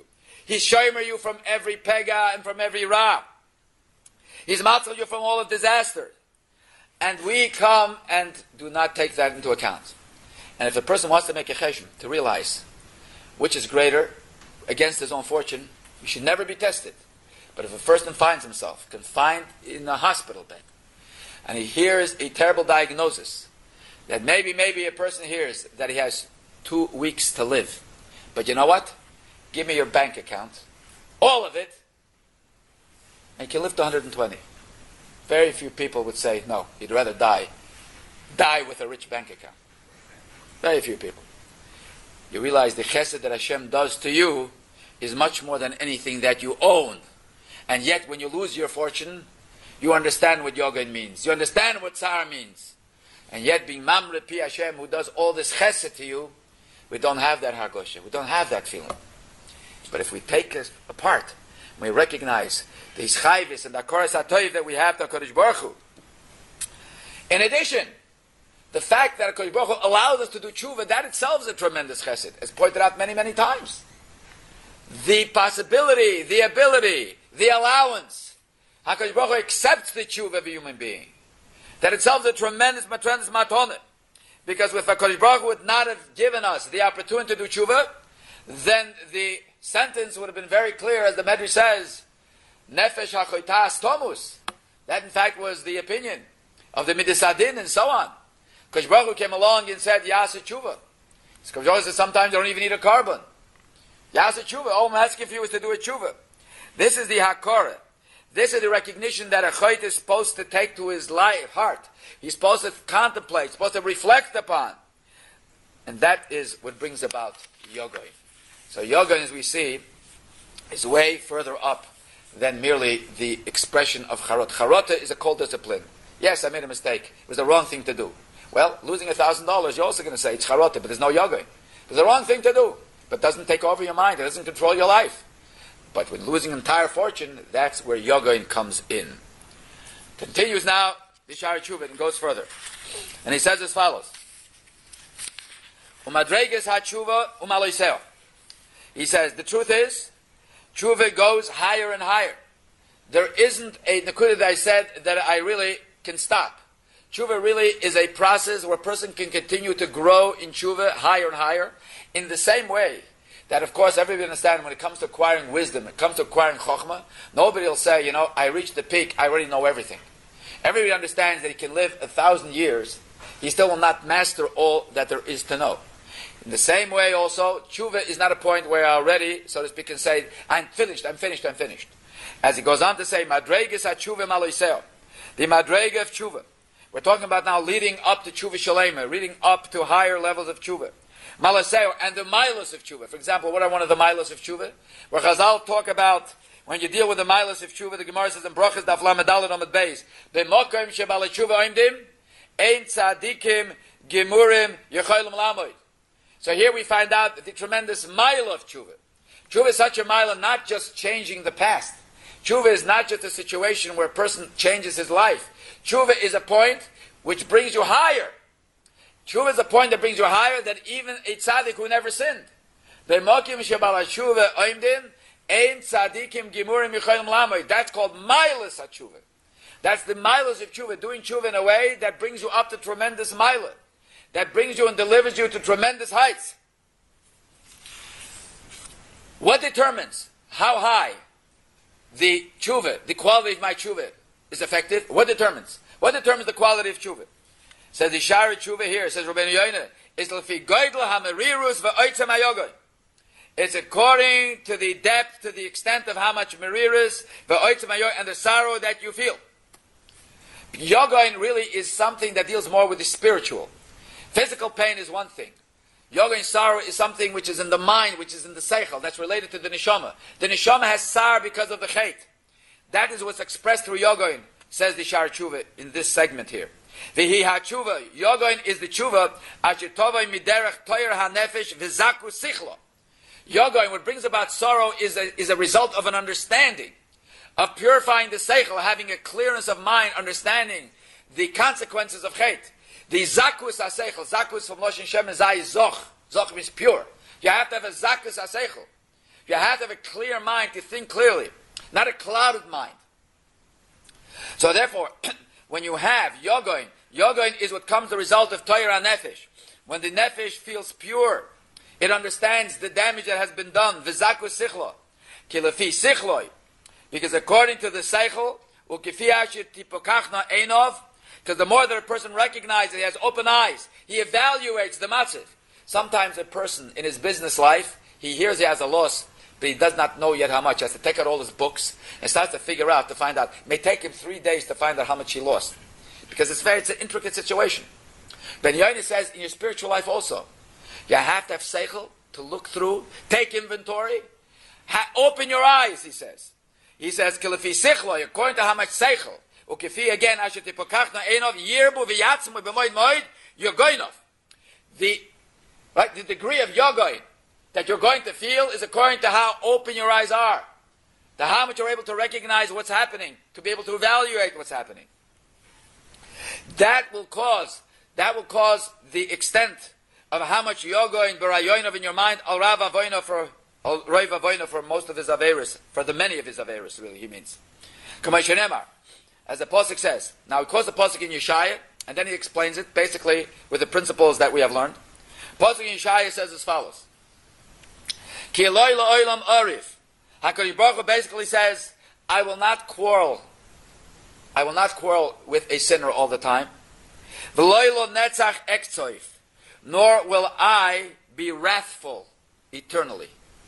He's shomer you from every pega and from every ra. He's matzal you from all of disaster. And we come and do not take that into account. And if a person wants to make a cheshbon, to realize which is greater against his own fortune, he should never be tested. But if a person finds himself confined in a hospital bed, and he hears a terrible diagnosis, that maybe, maybe a person hears that he has two weeks to live. But you know what? Give me your bank account, all of it, and you can live to one hundred twenty. Very few people would say, no, he'd rather die. Die with a rich bank account. Very few people. You realize the chesed that Hashem does to you is much more than anything that you own. And yet, when you lose your fortune, you understand what Yogain means. You understand what Tzara means. And yet, being Mamre Pi Hashem, who does all this chesed to you, we don't have that hargosha. We don't have that feeling. But if we take it apart, we recognize the Ischayvis and the Akoras HaToiv that we have to HaKadosh Baruch Hu. In addition, the fact that HaKadosh Baruch Hu allows us to do tshuva, that itself is a tremendous chesed, as pointed out many, many times. The possibility, the ability, the allowance, HaKadosh Baruch Hu accepts the tshuva of a human being. That itself is a tremendous, tremendous matone. Because if HaKadosh Baruch Hu would not have given us the opportunity to do tshuva, then the sentence would have been very clear, as the Medrash says, Nefesh HaChoitas Tomus. That in fact was the opinion of the Midas Adin and so on. HaKadosh Baruch Hu came along and said, Yasa tshuva. HaKadosh Baruch Hu said, sometimes you don't even need a carbon. Yasa tshuva. All I'm asking for you is to do a tshuva. This is the Hakora. This is the recognition that a chayt is supposed to take to his life, heart. He's supposed to contemplate, supposed to reflect upon. And that is what brings about Yogoin. So Yogoin, as we see, is way further up than merely the expression of charot. Charota is a cold discipline. Yes, I made a mistake. It was the wrong thing to do. Well, losing a thousand dollars, you're also going to say it's charota, but there's no Yogoin. It's the wrong thing to do, but it doesn't take over your mind. It doesn't control your life. But with losing entire fortune, that's where Yogoin comes in. Continues now the Shari Tshuva and goes further. And he says as follows. Umadreges ha-tshuva umaloiseo. He says, the truth is, tshuva goes higher and higher. There isn't a nekuda that I said that I really can stop. Tshuva really is a process where a person can continue to grow in tshuva higher and higher. In the same way that, of course, everybody understands when it comes to acquiring wisdom, it comes to acquiring chokhmah, nobody will say, you know, I reached the peak, I already know everything. Everybody understands that he can live a thousand years, he still will not master all that there is to know. In the same way also, tshuva is not a point where I already, so to speak, can say, I'm finished, I'm finished, I'm finished. As he goes on to say, Madreges ha-tshuva maloiseo. The Madrega of tshuva. We're talking about now leading up to tshuva shalema, leading up to higher levels of tshuva. Malaseo, and the milos of tshuva. For example, what are one of the milos of tshuva? Where Chazal talk about, when you deal with the milos of tshuva, the Gemara says in Brachas daf lamed daled amud beis, b'mokim shebal tshuva oimdim, ein tzadikim gemurim yecholim lamoid. So here we find out the tremendous mile of tshuva. Tshuva is such a mile, not just changing the past. Tshuva is not just a situation where a person changes his life. Tshuva is a point which brings you higher. Tshuva is a point that brings you higher than even a tzaddik who never sinned. That's called milas tshuva. That's the milas of tshuva, doing tshuva in a way that brings you up to tremendous milah, that brings you and delivers you to tremendous heights. What determines how high the tshuva, the quality of my tshuva, is effective? What determines? What determines the quality of tshuva? Says the Shari Tshuva here, says Rabbeinu Yoina, is lefi goydel hamerirus v'oitzem hayogoy. It's according to the depth, to the extent of how much merirus v'oitzem hayogoy, and the sorrow that you feel. Yogoin really is something that deals more with the spiritual. Physical pain is one thing. Yogoin sorrow is something which is in the mind, which is in the seichel, that's related to the neshama. The neshama has sorrow because of the chait. That is what's expressed through Yogoin, says the Shari Tshuva in this segment here. V'hi ha-tshuva, Yogoin is the tshuva, asher tovay miderech toyer ha-nefesh v'zaku sichlo. Yogoin, what brings about sorrow, is a, is a result of an understanding, of purifying the seichel, having a clearness of mind, understanding the consequences of chait. The zakus ha-seichel, zakus from Loshen Shem Zai is zoch. Zoch means pure. You have to have a zakus ha-seichel. You have to have a clear mind to think clearly, not a clouded mind. So therefore, when you have yogoin, yogoin is what comes the result of Torah Nefesh. When the Nefesh feels pure, it understands the damage that has been done. V'zaku sichlo, kilefi sichloi, because according to the seichel, ukifi asher tipokachna einov, because the more that a person recognizes, he has open eyes, he evaluates the matzv. Sometimes a person in his business life, he hears he has a loss, but he does not know yet how much. He has to take out all his books and starts to figure out, to find out. It may take him three days to find out how much he lost. Because it's very, it's an intricate situation. Ben Yoini says, in your spiritual life also, you have to have seichel to look through, take inventory, ha- open your eyes, he says. He says, Kilefi sichlo, according to how much seichel, ukifi again, asher tipokachna einov, yirbu v'yatzmu b'moid moid, yogoinov. The, right, the degree of yogoin that you're going to feel is according to how open your eyes are, to how much you're able to recognize what's happening, to be able to evaluate what's happening. That will cause, that will cause the extent of how much yogoin b'rayoinov in your mind, al rav avoinov for, al rav avoinov for most of his averis, for the many of his averis, really, he means. Kamay shenemar, as the Pasuk says. Now he quotes the Pasuk in Yeshaya, and then he explains it, basically, with the principles that we have learned. Pasuk in Yeshaya says as follows. Ki eloi la'olam arif. HaKadosh Baruch Hu basically says, I will not quarrel. I will not quarrel with a sinner all the time. V'loi lo netzach ekzoif. Nor will I be wrathful eternally.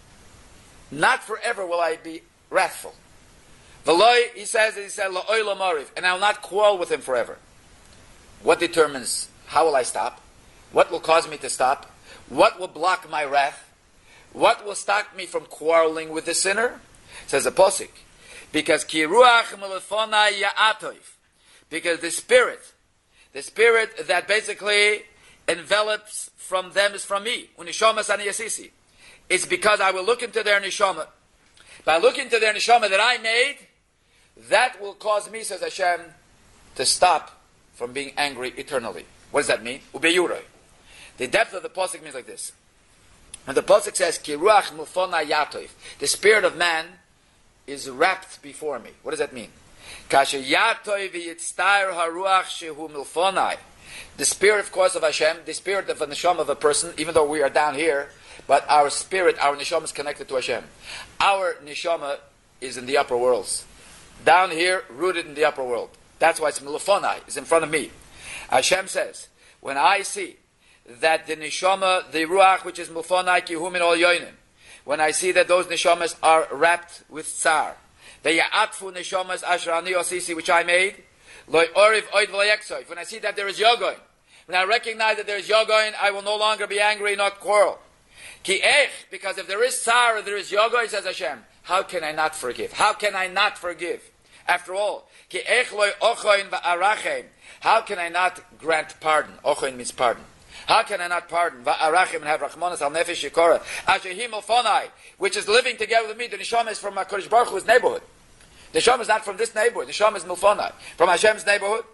Not forever will I be wrathful. V'loi, he says, he said, la'olam arif. And I will not quarrel with him forever. What determines, how will I stop? What will cause me to stop? What will block my wrath? What will stop me from quarreling with the sinner? Says the Pasuk, because ki ruach melefonai ya'atoif, because the spirit, the spirit that basically envelops from them is from me. Unishomas ani yasisi. It's because I will look into their neshama. By looking into their neshama that I made, that will cause me, says Hashem, to stop from being angry eternally. What does that mean? Ubeyuroi. The depth of the Pasuk means like this. And the Pasuk says, Ki ruach milfona yatoif. The spirit of man is wrapped before me. What does that mean? Kasher yatoif yitztair haruach shehu milfonai. The spirit, of course, of Hashem, the spirit of a neshama of a person, even though we are down here, but our spirit, our neshama is connected to Hashem. Our neshama is in the upper worlds. Down here, rooted in the upper world. That's why it's milfonai, it's in front of me. Hashem says, when I see that the neshama, the ruach, which is milfonai kihum in all yoinim, when I see that those neshamas are wrapped with tsar, the ya'atfu neshamas asher ani osisi, which I made, loy oriv oid v'layeksoif, when I see that there is yogoin, when I recognize that there is yogoin, I will no longer be angry, not quarrel. Ki ech, because if there is tsar, if there is yogoin, says Hashem, how can I not forgive? How can I not forgive? After all, ki ech loy ochoin va'arachem, how can I not grant pardon? Ochoin means pardon. How can I not pardon? Va'arachim and have rachmanas al nefesh yikora. Ashehim alfonai, which is living together with me. The neshama is from HaKadosh Baruch Hu's neighborhood. The neshama is not from this neighborhood. The neshama is milfonai, from Hashem's neighborhood.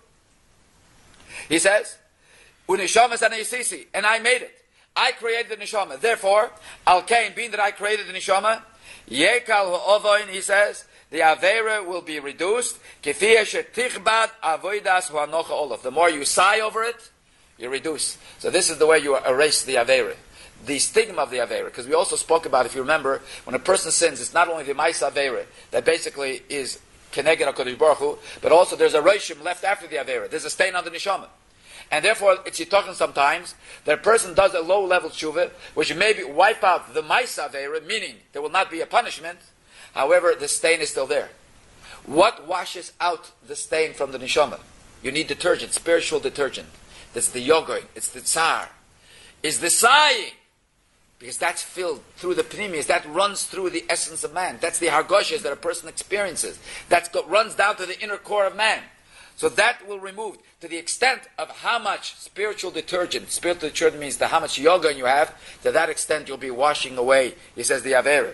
He says, "Uneshama is an isisi," and I made it. I created the neshama. Therefore, al kain, being that I created the neshama, yekal ha'ovoin, he says, the avera will be reduced. Kefiyah shetichbad avoidas huanocha olav. The more you sigh over it, you reduce. So this is the way you erase the Aveira. The stigma of the Aveira. Because we also spoke about, if you remember, when a person sins, it's not only the Maisa Aveira that basically is Keneged HaKadosh Baruch Hu, but also there's a Reishim left after the Aveira. There's a stain on the Neshama. And therefore, it's talking sometimes that a person does a low-level tshuva, which maybe wipe out the Maisa Aveira, meaning there will not be a punishment. However, the stain is still there. What washes out the stain from the Neshama? You need detergent, spiritual detergent. That's the yogoin, it's the tsar, is the sighing. Because that's filled through the pneumius, that runs through the essence of man. That's the hargoshes that a person experiences. That runs down to the inner core of man. So that will remove to the extent of how much spiritual detergent, spiritual detergent means the how much yogoin you have, to that extent you'll be washing away, he says, the avera.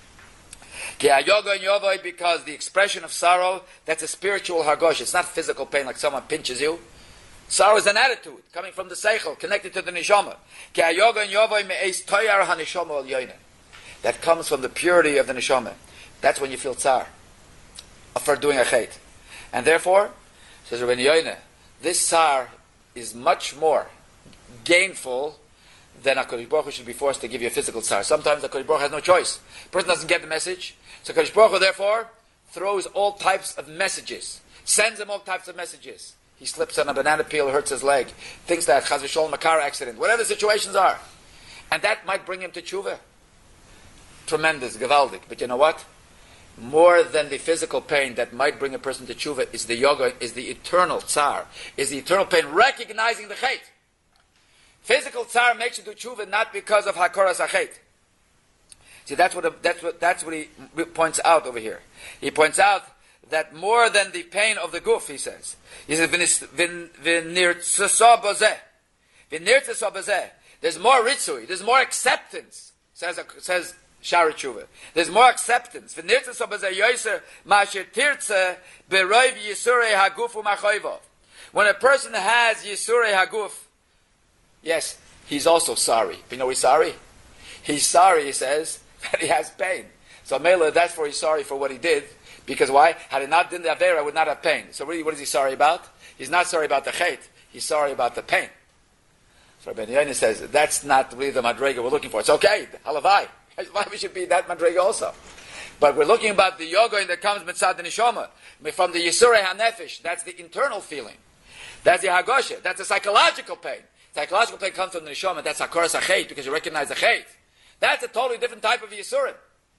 Because the expression of sorrow, that's a spiritual hargosh. It's not physical pain like someone pinches you. Sorrow is an attitude coming from the seichel, connected to the neshama. that comes from the purity of the neshama, that's when you feel tsar for doing a chet. And therefore, says Rabbeinu Yoina, this tsar is much more gainful than HaKadosh Baruch Hu should be forced to give you a physical tsar. Sometimes HaKadosh Baruch Hu has no choice. The person doesn't get the message. So HaKadosh Baruch Hu, therefore, throws all types of messages, sends him all types of messages. He slips on a banana peel, hurts his leg, thinks that Chaz v'sholem a car accident, whatever the situations are. And that might bring him to tshuva. Tremendous, gewaldig. But you know what? More than the physical pain that might bring a person to tshuva is the yoga, is the eternal tsar, is the eternal pain, recognizing the chet. Physical tsar makes you do tshuva not because of hakoras hachet. See, that's what, that's what, that's what he points out over here. He points out that more than the pain of the guf, he says, he says, v'nirtzasa bazeh. V'nirtzasa bazeh. There's more ritzui, there's more acceptance, says, says Shari Tshuva. There's more acceptance. V'nirtzasa bazeh yoyser ma'asher tirtze beroiv yisurei hagufu machoivov. When a person has yisurei haguf, yes, he's also sorry. But you know he's sorry? He's sorry, he says, that he has pain. So Mela, that's for he's sorry for what he did. Because why? Had he not done the Avera, I would not have pain. So really, what is he sorry about? He's not sorry about the Chet. He's sorry about the pain. So Rabbeinu Yoina says, that's not really the Madrega we're looking for. It's okay, Halavai. Why we should be that Madrega also? But we're looking about the yoga that comes mitzad the Neshama. From the Yisurei HaNefesh. That's the internal feeling. That's the Hagosha. That's the psychological pain. Psychological pain comes from the Neshama. That's Hakoras HaChet, because you recognize the Chet. That's a totally different type of Yisurim.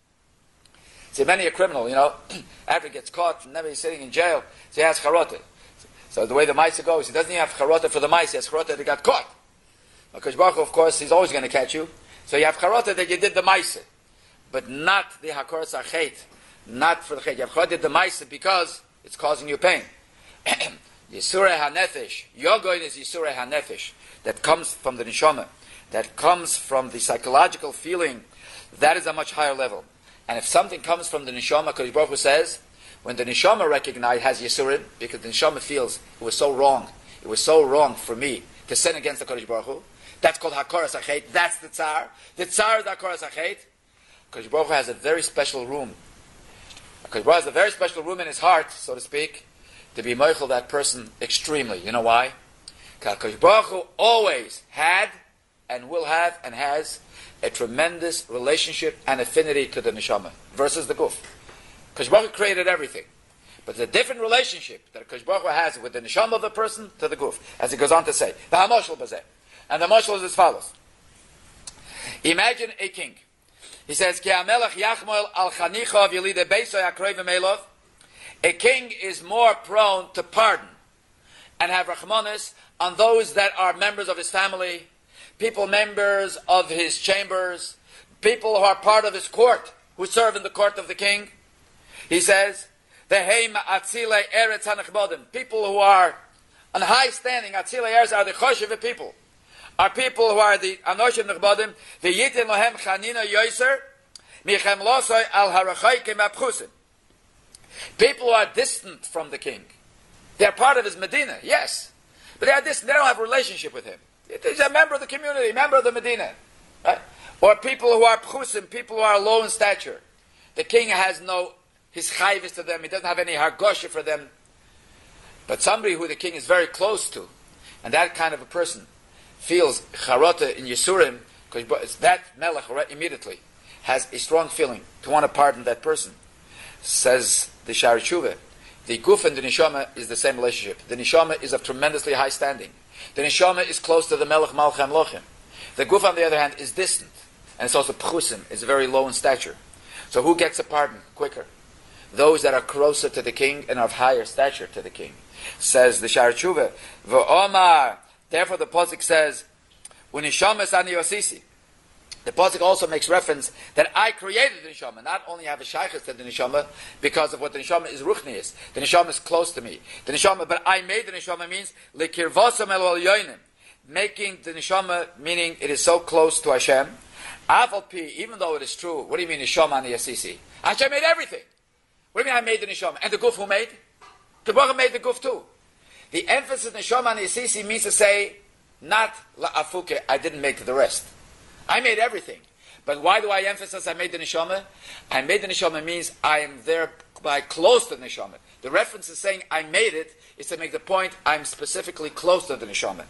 See, many a criminal, you know, after he gets caught, never he's sitting in jail, so he has charota. So the way the Maisa goes, he doesn't even have charota for the Maisa, he has charota that he got caught. Because Baruch Hu, of course, he's always going to catch you. So you have charota that you did the Maisa. But not the Hakoras HaChet. Not for the Chet. You have charota the Maisa because it's causing you pain. Yisurei HaNefesh. Yogoin is Yisurei HaNefesh. That comes from the Neshama. That comes from the psychological feeling. That is a much higher level. And if something comes from the Neshama, Kadosh Baruch Hu says, when the Neshama recognizes, has Yisurim, because the Neshama feels it was so wrong, it was so wrong for me to sin against the Kadosh Baruch Hu. That's called Hakoras HaChet. That's the Tsar. The Tsar is Hakoras HaChet. Kadosh Baruch Hu has a very special room. Kadosh Baruch Hu has a very special room in his heart, so to speak, to be meichel that person extremely. You know why? Because Kadosh Baruch Hu always had and will have and has a tremendous relationship and affinity to the neshama versus the guf. Kadosh Baruch Hu created everything, but it's a different relationship that Kadosh Baruch Hu has with the neshama of the person to the guf, as he goes on to say. The hamoshel bazeh, and the moshel is as follows. Imagine a king. He says, "Ki hamelech yachmol al chanicha v'yilidei beiso yakroy v'meilov." A king is more prone to pardon and have rachmanis on those that are members of his family, people members of his chambers, people who are part of his court, who serve in the court of the king. He says, "Veheim atzilei eretz hanechbodim." People who are on high standing, atzilei eretz are the choshev people, are people who are the anoshim nechbodim. Veyitin lohem chanina yoiser michem losoi al harachaykim apchusim. People who are distant from the king. They are part of his Medina, yes, but they are distant. They don't have a relationship with him. He's a member of the community, member of the Medina. Right? Or people who are pchusim, people who are low in stature. The king has no, his chayvis to them, he doesn't have any hargosha for them. But somebody who the king is very close to, and that kind of a person feels charota in Yisurim, because that melech immediately has a strong feeling to want to pardon that person. Says the Shari Tshuva, the guf and the neshama is the same relationship. The neshama is of tremendously high standing. The neshama is close to the melech malchem lochim. The guf, on the other hand, is distant, and it's also pchusim. It's very low in stature. So who gets a pardon quicker? Those that are closer to the king and of higher stature to the king. Says the Shari Tshuva, v'omar. Therefore, the pasuk says, "U'nishamas ani yosisi." The pasuk also makes reference that I created the neshama. Not only have a shaykhus to the neshama because of what the neshama is ruchnius. The neshama is close to me. The neshama, but I made the neshama means lekirvosam el yoinim, making the neshama, meaning it is so close to Hashem. Aval pi, even though it is true. What do you mean neshama ani yasisi? Hashem made everything. What do you mean I made the neshama? And the guf who made? The Baruch made the guf too. The emphasis neshama ani yasisi means to say not la afuke. I didn't make the rest. I made everything. But why do I emphasize I made the neshama? I made the neshama means I am thereby close to the neshama. The reference is saying I made it is to make the point I'm specifically close to the neshama.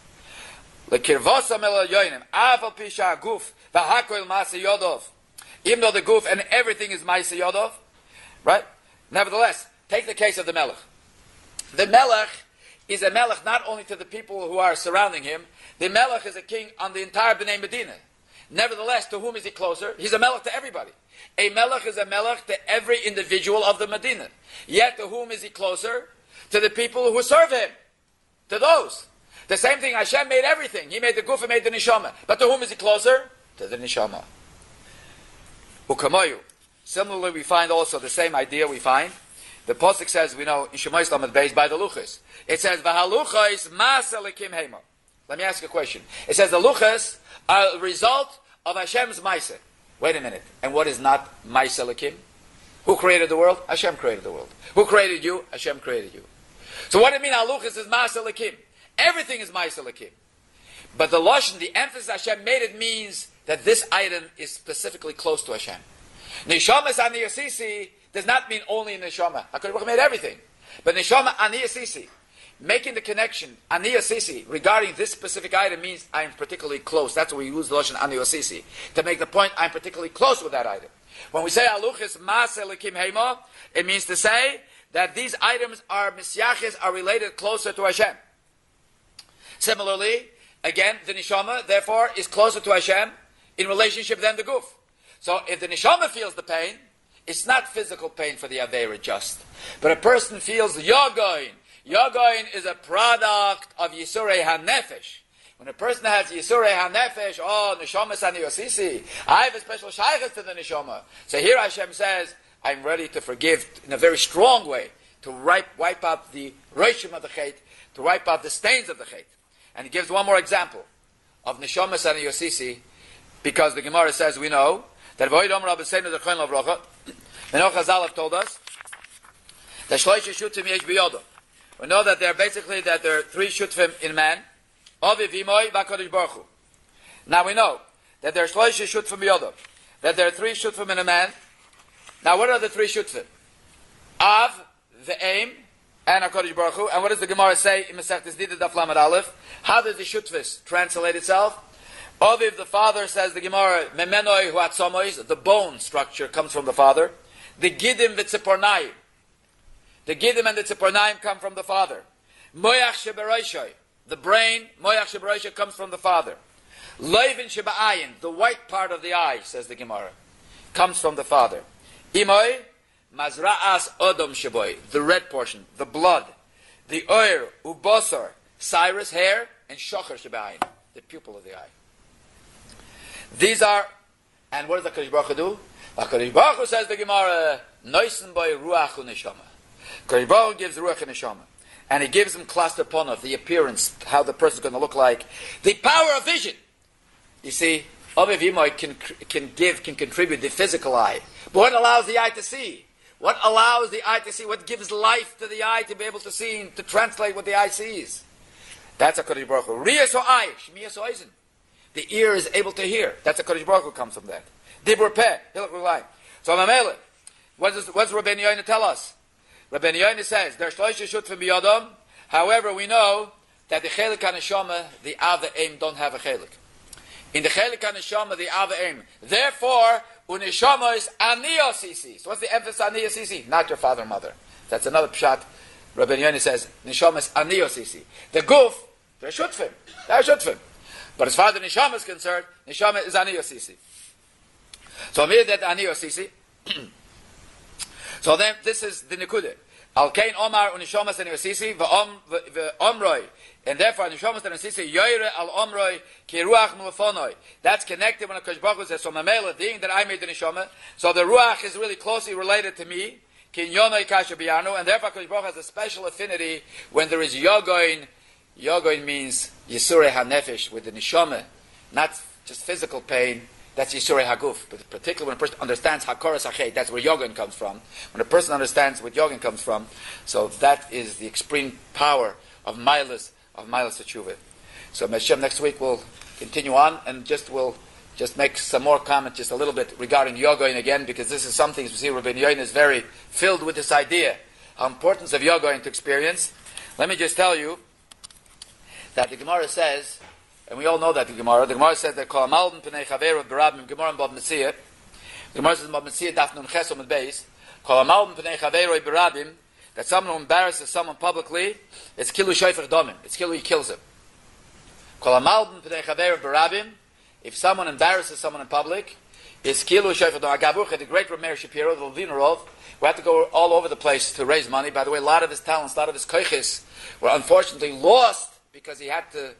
Even though the goof and everything is ma'aseh yodov, right? Nevertheless, take the case of the melech. The melech is a melech not only to the people who are surrounding him. The melech is a king on the entire Bnei Medina. Nevertheless, to whom is he closer? He's a melech to everybody. A melech is a melech to every individual of the Medina. Yet to whom is he closer? To the people who serve him. To those. The same thing, Hashem made everything. He made the guf and made the neshama. But to whom is he closer? To the neshama. Ukamoyu. Similarly, we find also the same idea we find. The Pasuk says, we know, in Shemais Lamed Beis, by the Luchas. It says, V'haluchas ma'aseh lekim heima. Let me ask you a question. It says the Luchas are a result of Hashem's ma'aseh. Wait a minute. And what is not ma'aseh lekim? Who created the world? Hashem created the world. Who created you? Hashem created you. So what do you mean Haluchas is ma'aseh lekim? Everything is ma'aseh lekim. But the Lashon, the emphasis Hashem made it means that this item is specifically close to Hashem. Neshamas aniyasisi does not mean only neshama. HaKadosh Baruch Hu made everything. But neshama aniyasisi, making the connection, aniyasisi, regarding this specific item means I'm particularly close. That's why we use the Lashon aniyasisi, to make the point I'm particularly close with that item. When we say aluchis ma'aseh lekim heima, it means to say that these items are misyachis, are related closer to Hashem. Similarly, again, the neshama, therefore, is closer to Hashem in relationship than the guf. So if the neshama feels the pain, it's not physical pain for the Aveira just. But a person feels Yogoin. Yogoin is a product of Yisurei HaNefesh. When a person has Yisurei HaNefesh, oh, Neshama Sani Yosisi, I have a special shaykhs to the Neshama. So here Hashem says, I'm ready to forgive in a very strong way, to wipe, wipe out the Roshim of the Chet, to wipe out the stains of the Chet. And he gives one more example of Neshama Sani Yosisi, because the Gemara says, we know, that Voidom Rabbi Seinu the Choin Lavrocha, Menoch Hazal have told us that Shloisha Shutim Yesh B'Yodo. We know that there are basically that there are three Shutfim in man, Ovi V'Imoy V'Kodesh Baruch Hu. Now we know that there are Shloisha Shutfim B'Yodo, that there are three Shutfim in a man. Now what are the three Shutfim? Av, the aim, and HaKodesh Baruch Hu. And what does the Gemara say in Masechtas Dida Daf Lamed Aleph? How does the Shutfis translate itself? Oviv, the father, says the Gemara, Memenoi hu atzomois, the bone structure comes from the father. The Gidim v'tzipornaim. The Gidim and the Tzipornaim come from the father. Moyach sheberoishoi, the brain, Moyach sheberoishoi comes from the father. Loivin sheba'ayin, the white part of the eye, says the Gemara, comes from the father. Imoi, mazra'as odom sheboi, the red portion, the blood. The oir, ubosar, Cyrus, hair, and shocher sheba'ayin, the pupil of the eye. These are, and what does the HaKadosh Baruch Hu do? The HaKadosh Baruch Hu, says the Gemara, Noisen boy ruach u'neshama. HaKadosh Baruch Hu gives ruach and neshama. And he gives them cluster ponov, the appearance, how the person is going to look like. The power of vision. You see, Aviv Yimoy can, can give, can contribute the physical eye. But what allows the eye to see? What allows the eye to see? What gives life to the eye to be able to see and to translate what the eye sees? That's HaKadosh Baruch Hu. Riyas o'ay, shmiyas o'ezen. The ear is able to hear. That's a Kodesh Baruch Hu comes from that. Dibur peh, hilach r'lai. So Mamele, what does what does Rabbeinu Yoina tell us? Rabbeinu Yoina says there's shloisha shutfim biyodam. However, we know that the chelik haneshama, the ava aim, don't have a chelik. In the chelik haneshama, the ava aim. Therefore, uneshama is aniyosisi. So what's the emphasis on aniyosisi? Not your father and mother. That's another pshat. Rabbeinu Yoina says neshama is aniyosisi. The guf, they're shutfim. They're shutfim. But as far as the neshama is concerned, neshama is aniyosisi. So here that aniyosisi. So then this is the nekude. Al kain omar unishomas aniyosisi v'omroi, and therefore nishomas aniyosisi yoyre al omroi ki ruach mulafonoi. That's connected when HaKadosh Baruch Hu says, so mamela, being that I made the neshama, so the ruach is really closely related to me. Ki yonoi kasha biyanu, and therefore HaKadosh Baruch Hu has a special affinity when there is yogoin. Yogoin means Yisurei HaNefesh, with the neshama, not just physical pain. That's Yisurei HaGuf. But particularly when a person understands Hakoras HaChet, that's where Yogan comes from. When a person understands what Yogan comes from, so that is the extreme power of Milas, of Milas Teshuvah. So Hashem, next week we'll continue on and just we'll just make some more comment, just a little bit regarding Yogain again, because this is something we see Rabbi Yoin is very filled with this idea, how importance of Yogain to experience. Let me just tell you that the Gemara says, and we all know that the Gemara, the Gemara says that Kol Malbim Pnei Chaveru Barabim, Gemara in Bab Metzia, the Gemara says in Bab Metzia, Daf Nun Ches Omid Beis, Kol Malbim Pnei Chaveru Barabim, that someone who embarrasses someone publicly, it's Kilu Shofech Domim, it's Kilu, he kills him. Kol Malbim Pnei Chaveru Barabim, if someone embarrasses someone in public, it's Kilu Shofech Domim. Agabucha, the great Rameir Shapiro, the Levinarov, who had to go all over the place to raise money. By the way, a lot of his talents, a lot of his koiches were unfortunately lost because he had to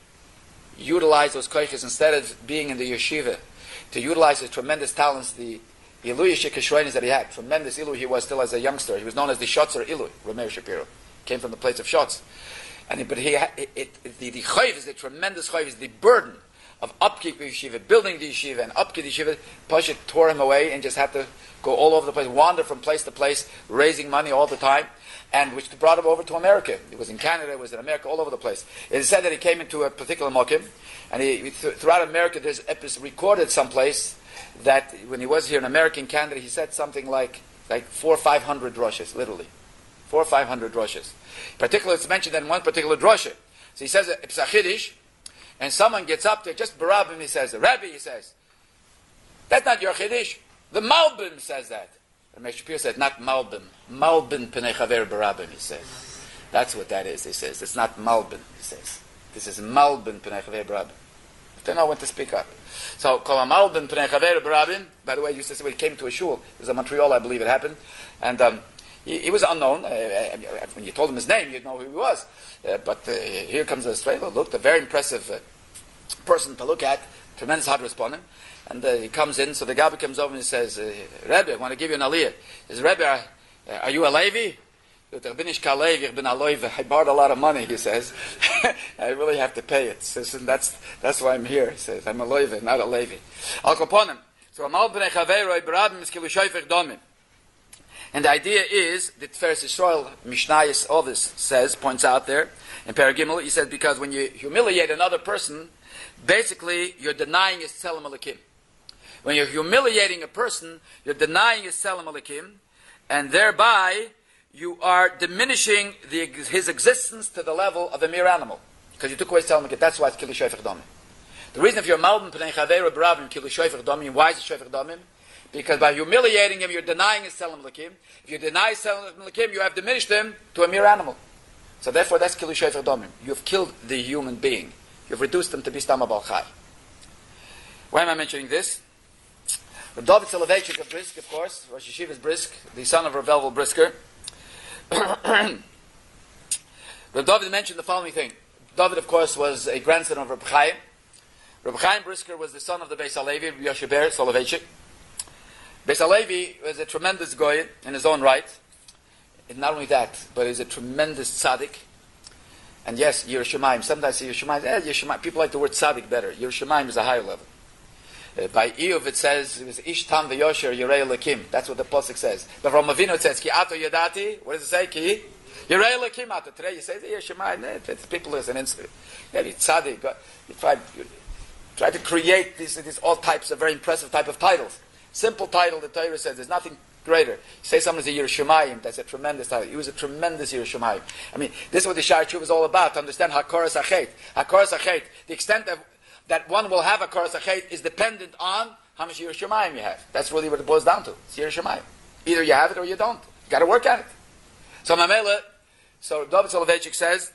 utilize those koiches instead of being in the yeshiva, to utilize his tremendous talents, the Ilui Shekeshroinis that he had. Tremendous Ilui he was still as a youngster. He was known as the Shotzer Ilui, Rameir Shapiro. Came from the place of Shotz. And he, but he, it, it, the, the chayv is the tremendous chayv, is the burden of upkeep of yeshiva, building the yeshiva, and upkeep the yeshiva. Pasha tore him away and just had to go all over the place, wander from place to place, raising money all the time, and which brought him over to America. He was in Canada, he was in America, all over the place. It is said that he came into a particular mokim, and he, th- throughout America, there's it's recorded someplace that when he was here in America, in Canada, he said something like like four or five hundred drushes, literally, four or five hundred drushes. Particularly, it's mentioned in one particular drusha. So he says it's a chiddush, and someone gets up there, just barabim, he says, the Rebbe, he says, that's not your chiddush. The Malbim says that. And Meir Shapiro said, not Malbim. Malbim Pnei Chaver Barabim, he says. That's what that is, he says. It's not Malbim, he says. This is Malbim Pnei Chaver Barabim. I don't know when to speak up. So, Kol Malbim Pnei Chaver Barabim, by the way, he used to say when he came to a shul, it was in Montreal, I believe it happened, and um, he, he was unknown. Uh, when you told him his name, you'd know who he was. Uh, but uh, here comes a straight look, a very impressive uh, person to look at, tremendous hard respondent. And uh, he comes in, so the Gabi comes over and he says, uh, Rebbe, I want to give you an aliyah. He says, Rebbe, uh, are you a Levi? I borrowed a lot of money, he says. I really have to pay it. Says, and that's that's why I'm here. He says, I'm a Levi, not a Levi. Al Kaponim. So Amal b'nei Chaveroi b'Rabim is kilu shoyfech domim. And the idea is, the Tiferes Yisrael, Mishnayos, all this says, points out there, in Paragimel, he says, because when you humiliate another person, basically you're denying his Tzelem Elokim. When you're humiliating a person, you're denying his Tzelem Elokim, and thereby you are diminishing the, his existence to the level of a mere animal. Because you took away his Tzelem Elokim. That's why it's Kilu Shoyfech Domim. The reason if you're Malbim Pnei Chaveru B'Rabim Kilu Shoyfech Domim, why is it Shoyfech Domim? Because by humiliating him, you're denying his Tzelem Elokim. If you deny his Tzelem Elokim, you have diminished him to a mere animal. So therefore, that's Kilu Shoyfech Domim. You've killed the human being. You've reduced him to be Stam Abal Chai. Why am I mentioning this? Reb David Soloveitchik of Brisk, of course, Rosh Yeshiva's Brisk, the son of Reb Velvel Brisker. Reb David mentioned the following thing. David, of course, was a grandson of Reb Chaim. Reb Chaim Brisker was the son of the Beis Halevi, Reb Yosheber Soloveitchik. Beis Halevi was a tremendous goy in his own right. And not only that, but he's a tremendous tzaddik. And yes, Yerushalayim. Sometimes Yerushalayim, eh, Yerushalayim, people like the word tzaddik better. Yerushalayim is a higher level. Uh, by Iyov it says, it was Ish Tam V'Yosher Yirei Elokim. That's what the Pasuk says. But from Avinu it says, Ki Ato Yadati. What does it say? Ki Yirei Elokim Ato. Today you say, Yerushalayim. Eh, it's people listen. Yeah, you tzaddik. You try, you try to create these, these all types of very impressive type of titles. Simple title, the Torah says, there's nothing greater. You say someone's a Yerushalayim, that's a tremendous title. He was a tremendous Yerushalayim. I mean, this is what the Sha'ar Tshuva is all about, to understand Hakoras Achet. Hakoras Achet, the extent of, that one will have Hakoras Achet is dependent on how much Yerushalayim you have. That's really what it boils down to. It's Yerushalayim. Either you have it or you don't. You got to work at it. So Mamela, so David Soloveitchik says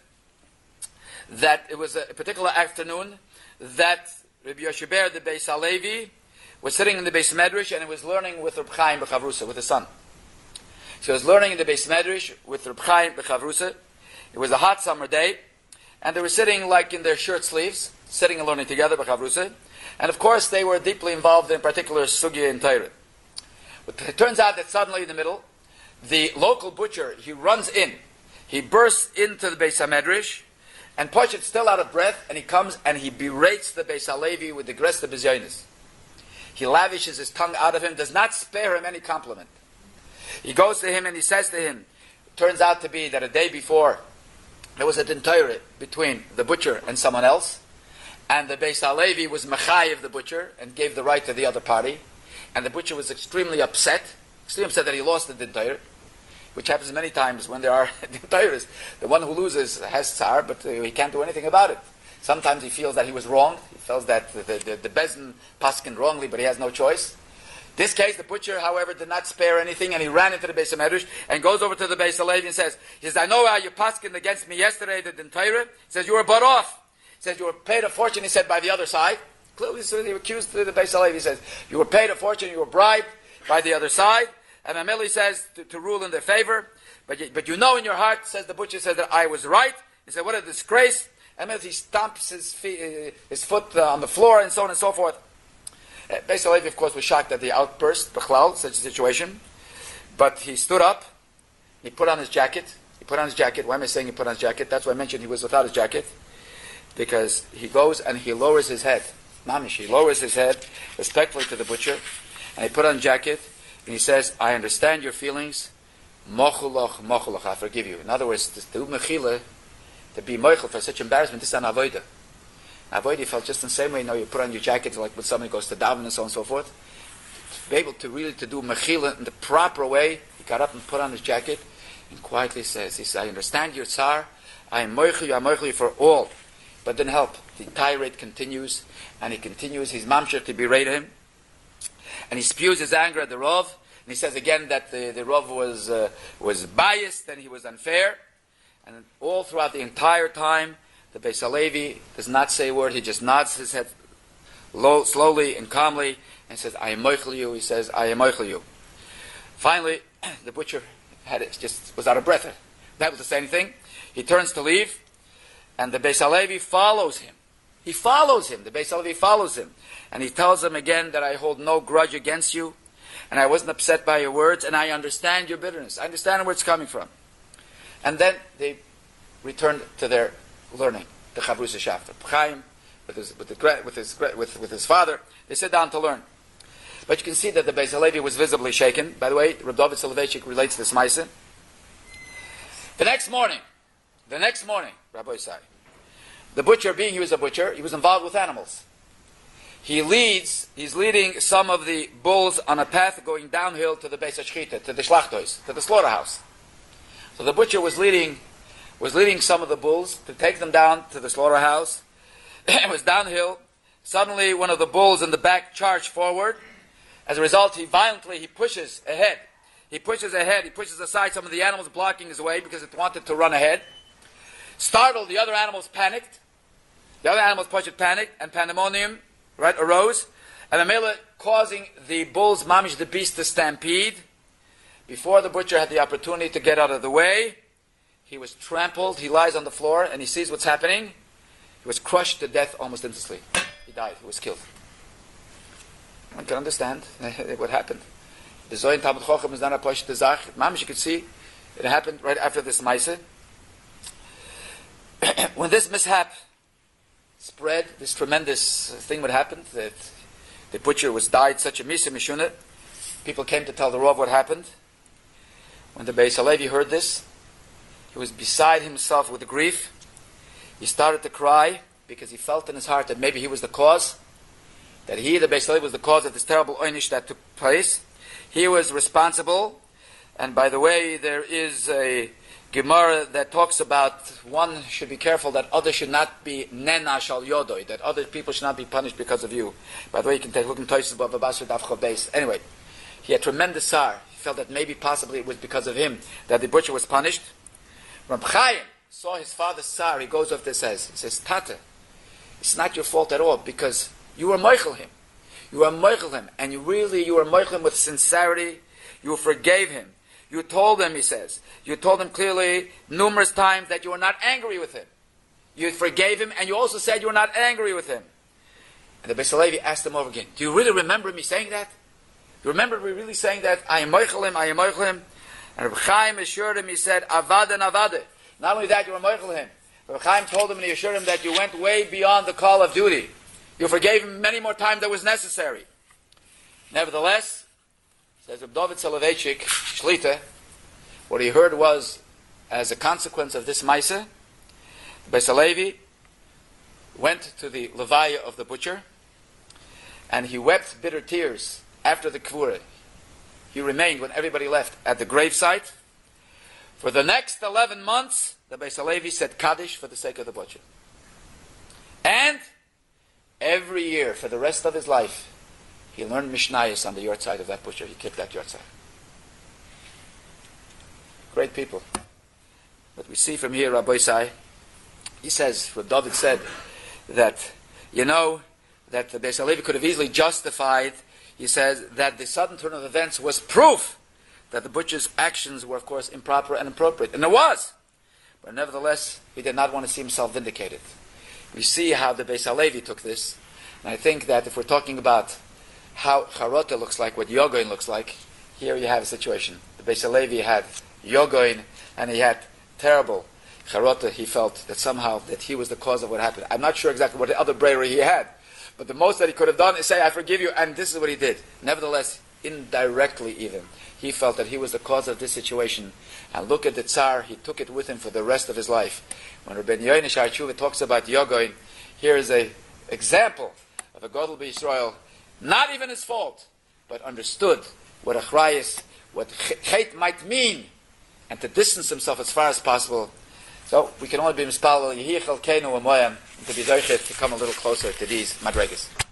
that it was a particular afternoon that Rabbi Yosheber, the Beis Halevi, was sitting in the Beis Medrash and he was learning with Reb Chaim B'Chavrusa, with his son. So he was learning in the Beis Medrash with Reb Chaim B'Chavrusa. It was a hot summer day, and they were sitting like in their shirt sleeves, sitting and learning together B'Chavrusa. And of course they were deeply involved in particular sugya in Torah. But it turns out that suddenly in the middle, the local butcher, he runs in. He bursts into the Beis Medrash, and Poshet still out of breath, and he comes and he berates the Beis Halevi with the Gresta B'Zyonis. He lavishes his tongue out of him, does not spare him any compliment. He goes to him and he says to him, it turns out to be that a day before, there was a din Torah between the butcher and someone else, and the Beis HaLevi was mechayev the butcher and gave the right to the other party, and the butcher was extremely upset, extremely upset that he lost the Din Torah, which happens many times when there are Din Torahs. The one who loses has tsar, but uh, he can't do anything about it. Sometimes he feels that he was wronged. He feels that the, the, the, the Bezdin paskin wrongly, but he has no choice. This case, the butcher, however, did not spare anything, and he ran into the Beis HaMedrash and goes over to the Beis HaLevi and says, he says, I know how you paskin against me yesterday, the Din Torah. He says, you were bought off. He says, you were paid a fortune, he said, by the other side. Clearly, so he accused the Beis HaLevi. He says, you were paid a fortune, you were bribed by the other side. And Ameli says, to, to rule in their favor. But you, but you know in your heart, says the butcher, says that I was right. He said, what a disgrace. And he stamps his, feet, uh, his foot uh, on the floor and so on and so forth. Uh, Beis HaLevi, of course, was shocked at the outburst, Bechlal, such a situation. But he stood up, he put on his jacket. He put on his jacket. Why am I saying he put on his jacket? That's why I mentioned he was without his jacket. Because he goes and he lowers his head. Mamish, he lowers his head respectfully to the butcher. And he put on a jacket and he says, I understand your feelings. Mochulach, mochulach, I forgive you. In other words, to do mechila, to be mochel for such embarrassment, this is an avoida. Avoida felt just in the same way, you know, you put on your jacket like when somebody goes to daven and so on and so forth. To be able to really to do mechila in the proper way, he got up and put on his jacket and quietly says, he says, I understand your tsar, I am mochel you, I am mochel you for all. But it didn't help. The tirade continues, and he continues, he's mamshech to berate him, and he spews his anger at the Rav. And he says again that the, the Rav was, uh, was biased and he was unfair. And all throughout the entire time, the Beis HaLevi does not say a word. He just nods his head low, slowly and calmly and says, I am moichel you. He says, I am moichel you. Finally, the butcher had it, just was out of breath. That was the same thing. He turns to leave, and the Beis HaLevi follows him. He follows him. The Beis HaLevi follows him. And he tells him again that I hold no grudge against you. And I wasn't upset by your words, and I understand your bitterness. I understand where it's coming from. And then they returned to their learning, the Chavrusa Shafter. Chaim, with his, with, the, with, his, with, with his father, they sat down to learn. But you can see that the Beis HaLevi was visibly shaken. By the way, Reb David Soloveitchik relates this Maisa. The next morning, the next morning, Rabbi Isai, the butcher, being he was a butcher, he was involved with animals. He leads, he's leading some of the bulls on a path going downhill to the Beis HaShchita, to the Shlachtos, to the slaughterhouse. So the butcher was leading, was leading some of the bulls to take them down to the slaughterhouse. It was downhill. Suddenly one of the bulls in the back charged forward. As a result, he violently, he pushes ahead. He pushes ahead, he pushes aside some of the animals blocking his way because it wanted to run ahead. Startled, the other animals panicked. The other animals pushed panicked, and pandemonium right, arose, and Amela causing the bulls, mamish, the beast, to stampede. Before the butcher had the opportunity to get out of the way, he was trampled, he lies on the floor, and he sees what's happening. He was crushed to death almost instantly. He died, he was killed. One can understand what happened. The Zoyin Talmud Chochem is not a push to Zach. Mamish, you could see, it happened right after this Maisa. When this mishap spread, this tremendous thing would happen, that the butcher was died such a misa mishunah. People came to tell the Rav what happened. When the Beis HaLevi heard this, he was beside himself with grief. He started to cry because he felt in his heart that maybe he was the cause, that he, the Beis HaLevi, was the cause of this terrible oynish that took place. He was responsible. And by the way, there is a Gemara that talks about one should be careful that others should not be nenash al yodoi, that other people should not be punished because of you. By the way, you can take a look in Tosis Bava Basra Daf Chav Beis. Anyway, he had tremendous sar. He felt that maybe possibly it was because of him that the butcher was punished. Reb Chaim saw his father's sar. He goes up there and says, he says, Tata, it's not your fault at all because you were moichel him. You were moichel him, and you really, you were moichel him with sincerity. You forgave him. You told him, he says, you told him clearly numerous times that you were not angry with him. You forgave him, and you also said you were not angry with him. And the Beis HaLevi asked him over again, do you really remember me saying that? Do you remember me really saying that? I am moichel him, I am moichel him. And Reb Chaim assured him, he said, avad and avade. Not only that, you were moichel him. Reb Chaim told him and he assured him that you went way beyond the call of duty. You forgave him many more times than was necessary. Nevertheless, says Reb David Soloveitchik, Shlita, what he heard was, as a consequence of this Maisa, the Beis HaLevi went to the levaya of the butcher, and he wept bitter tears after the kvura. He remained, when everybody left, at the gravesite. For the next eleven months, the Beis Halevi said Kaddish for the sake of the butcher. And every year, for the rest of his life, he learned Mishnayos on the yortzeit of that butcher. He kept that yortzeit. Great people. But we see from here, Rabbi Isai, he says, what David said, that, you know, that the Beis Halevi could have easily justified, he says, that the sudden turn of events was proof that the butcher's actions were, of course, improper and inappropriate. And it was. But nevertheless, he did not want to see himself vindicated. We see how the Beis Halevi took this. And I think that if we're talking about how Charota looks like, what Yogoin looks like, here you have a situation. The Beis Halevi had Yogoin, and he had terrible Charota. He felt that somehow that he was the cause of what happened. I'm not sure exactly what the other bravery he had, but the most that he could have done is say, I forgive you, and this is what he did. Nevertheless, indirectly even, he felt that he was the cause of this situation. And look at the Tsar, he took it with him for the rest of his life. When Rabbi Yoina Shar Tshuva talks about Yogoin, here is an example of a Gadol B'Yisrael, not even his fault, but understood what achrayis, what chet might mean, and to distance himself as far as possible. So we can only be mispalel Yehi Chalkeinu U'Moyam, and to be zoichet to come a little closer to these madregas.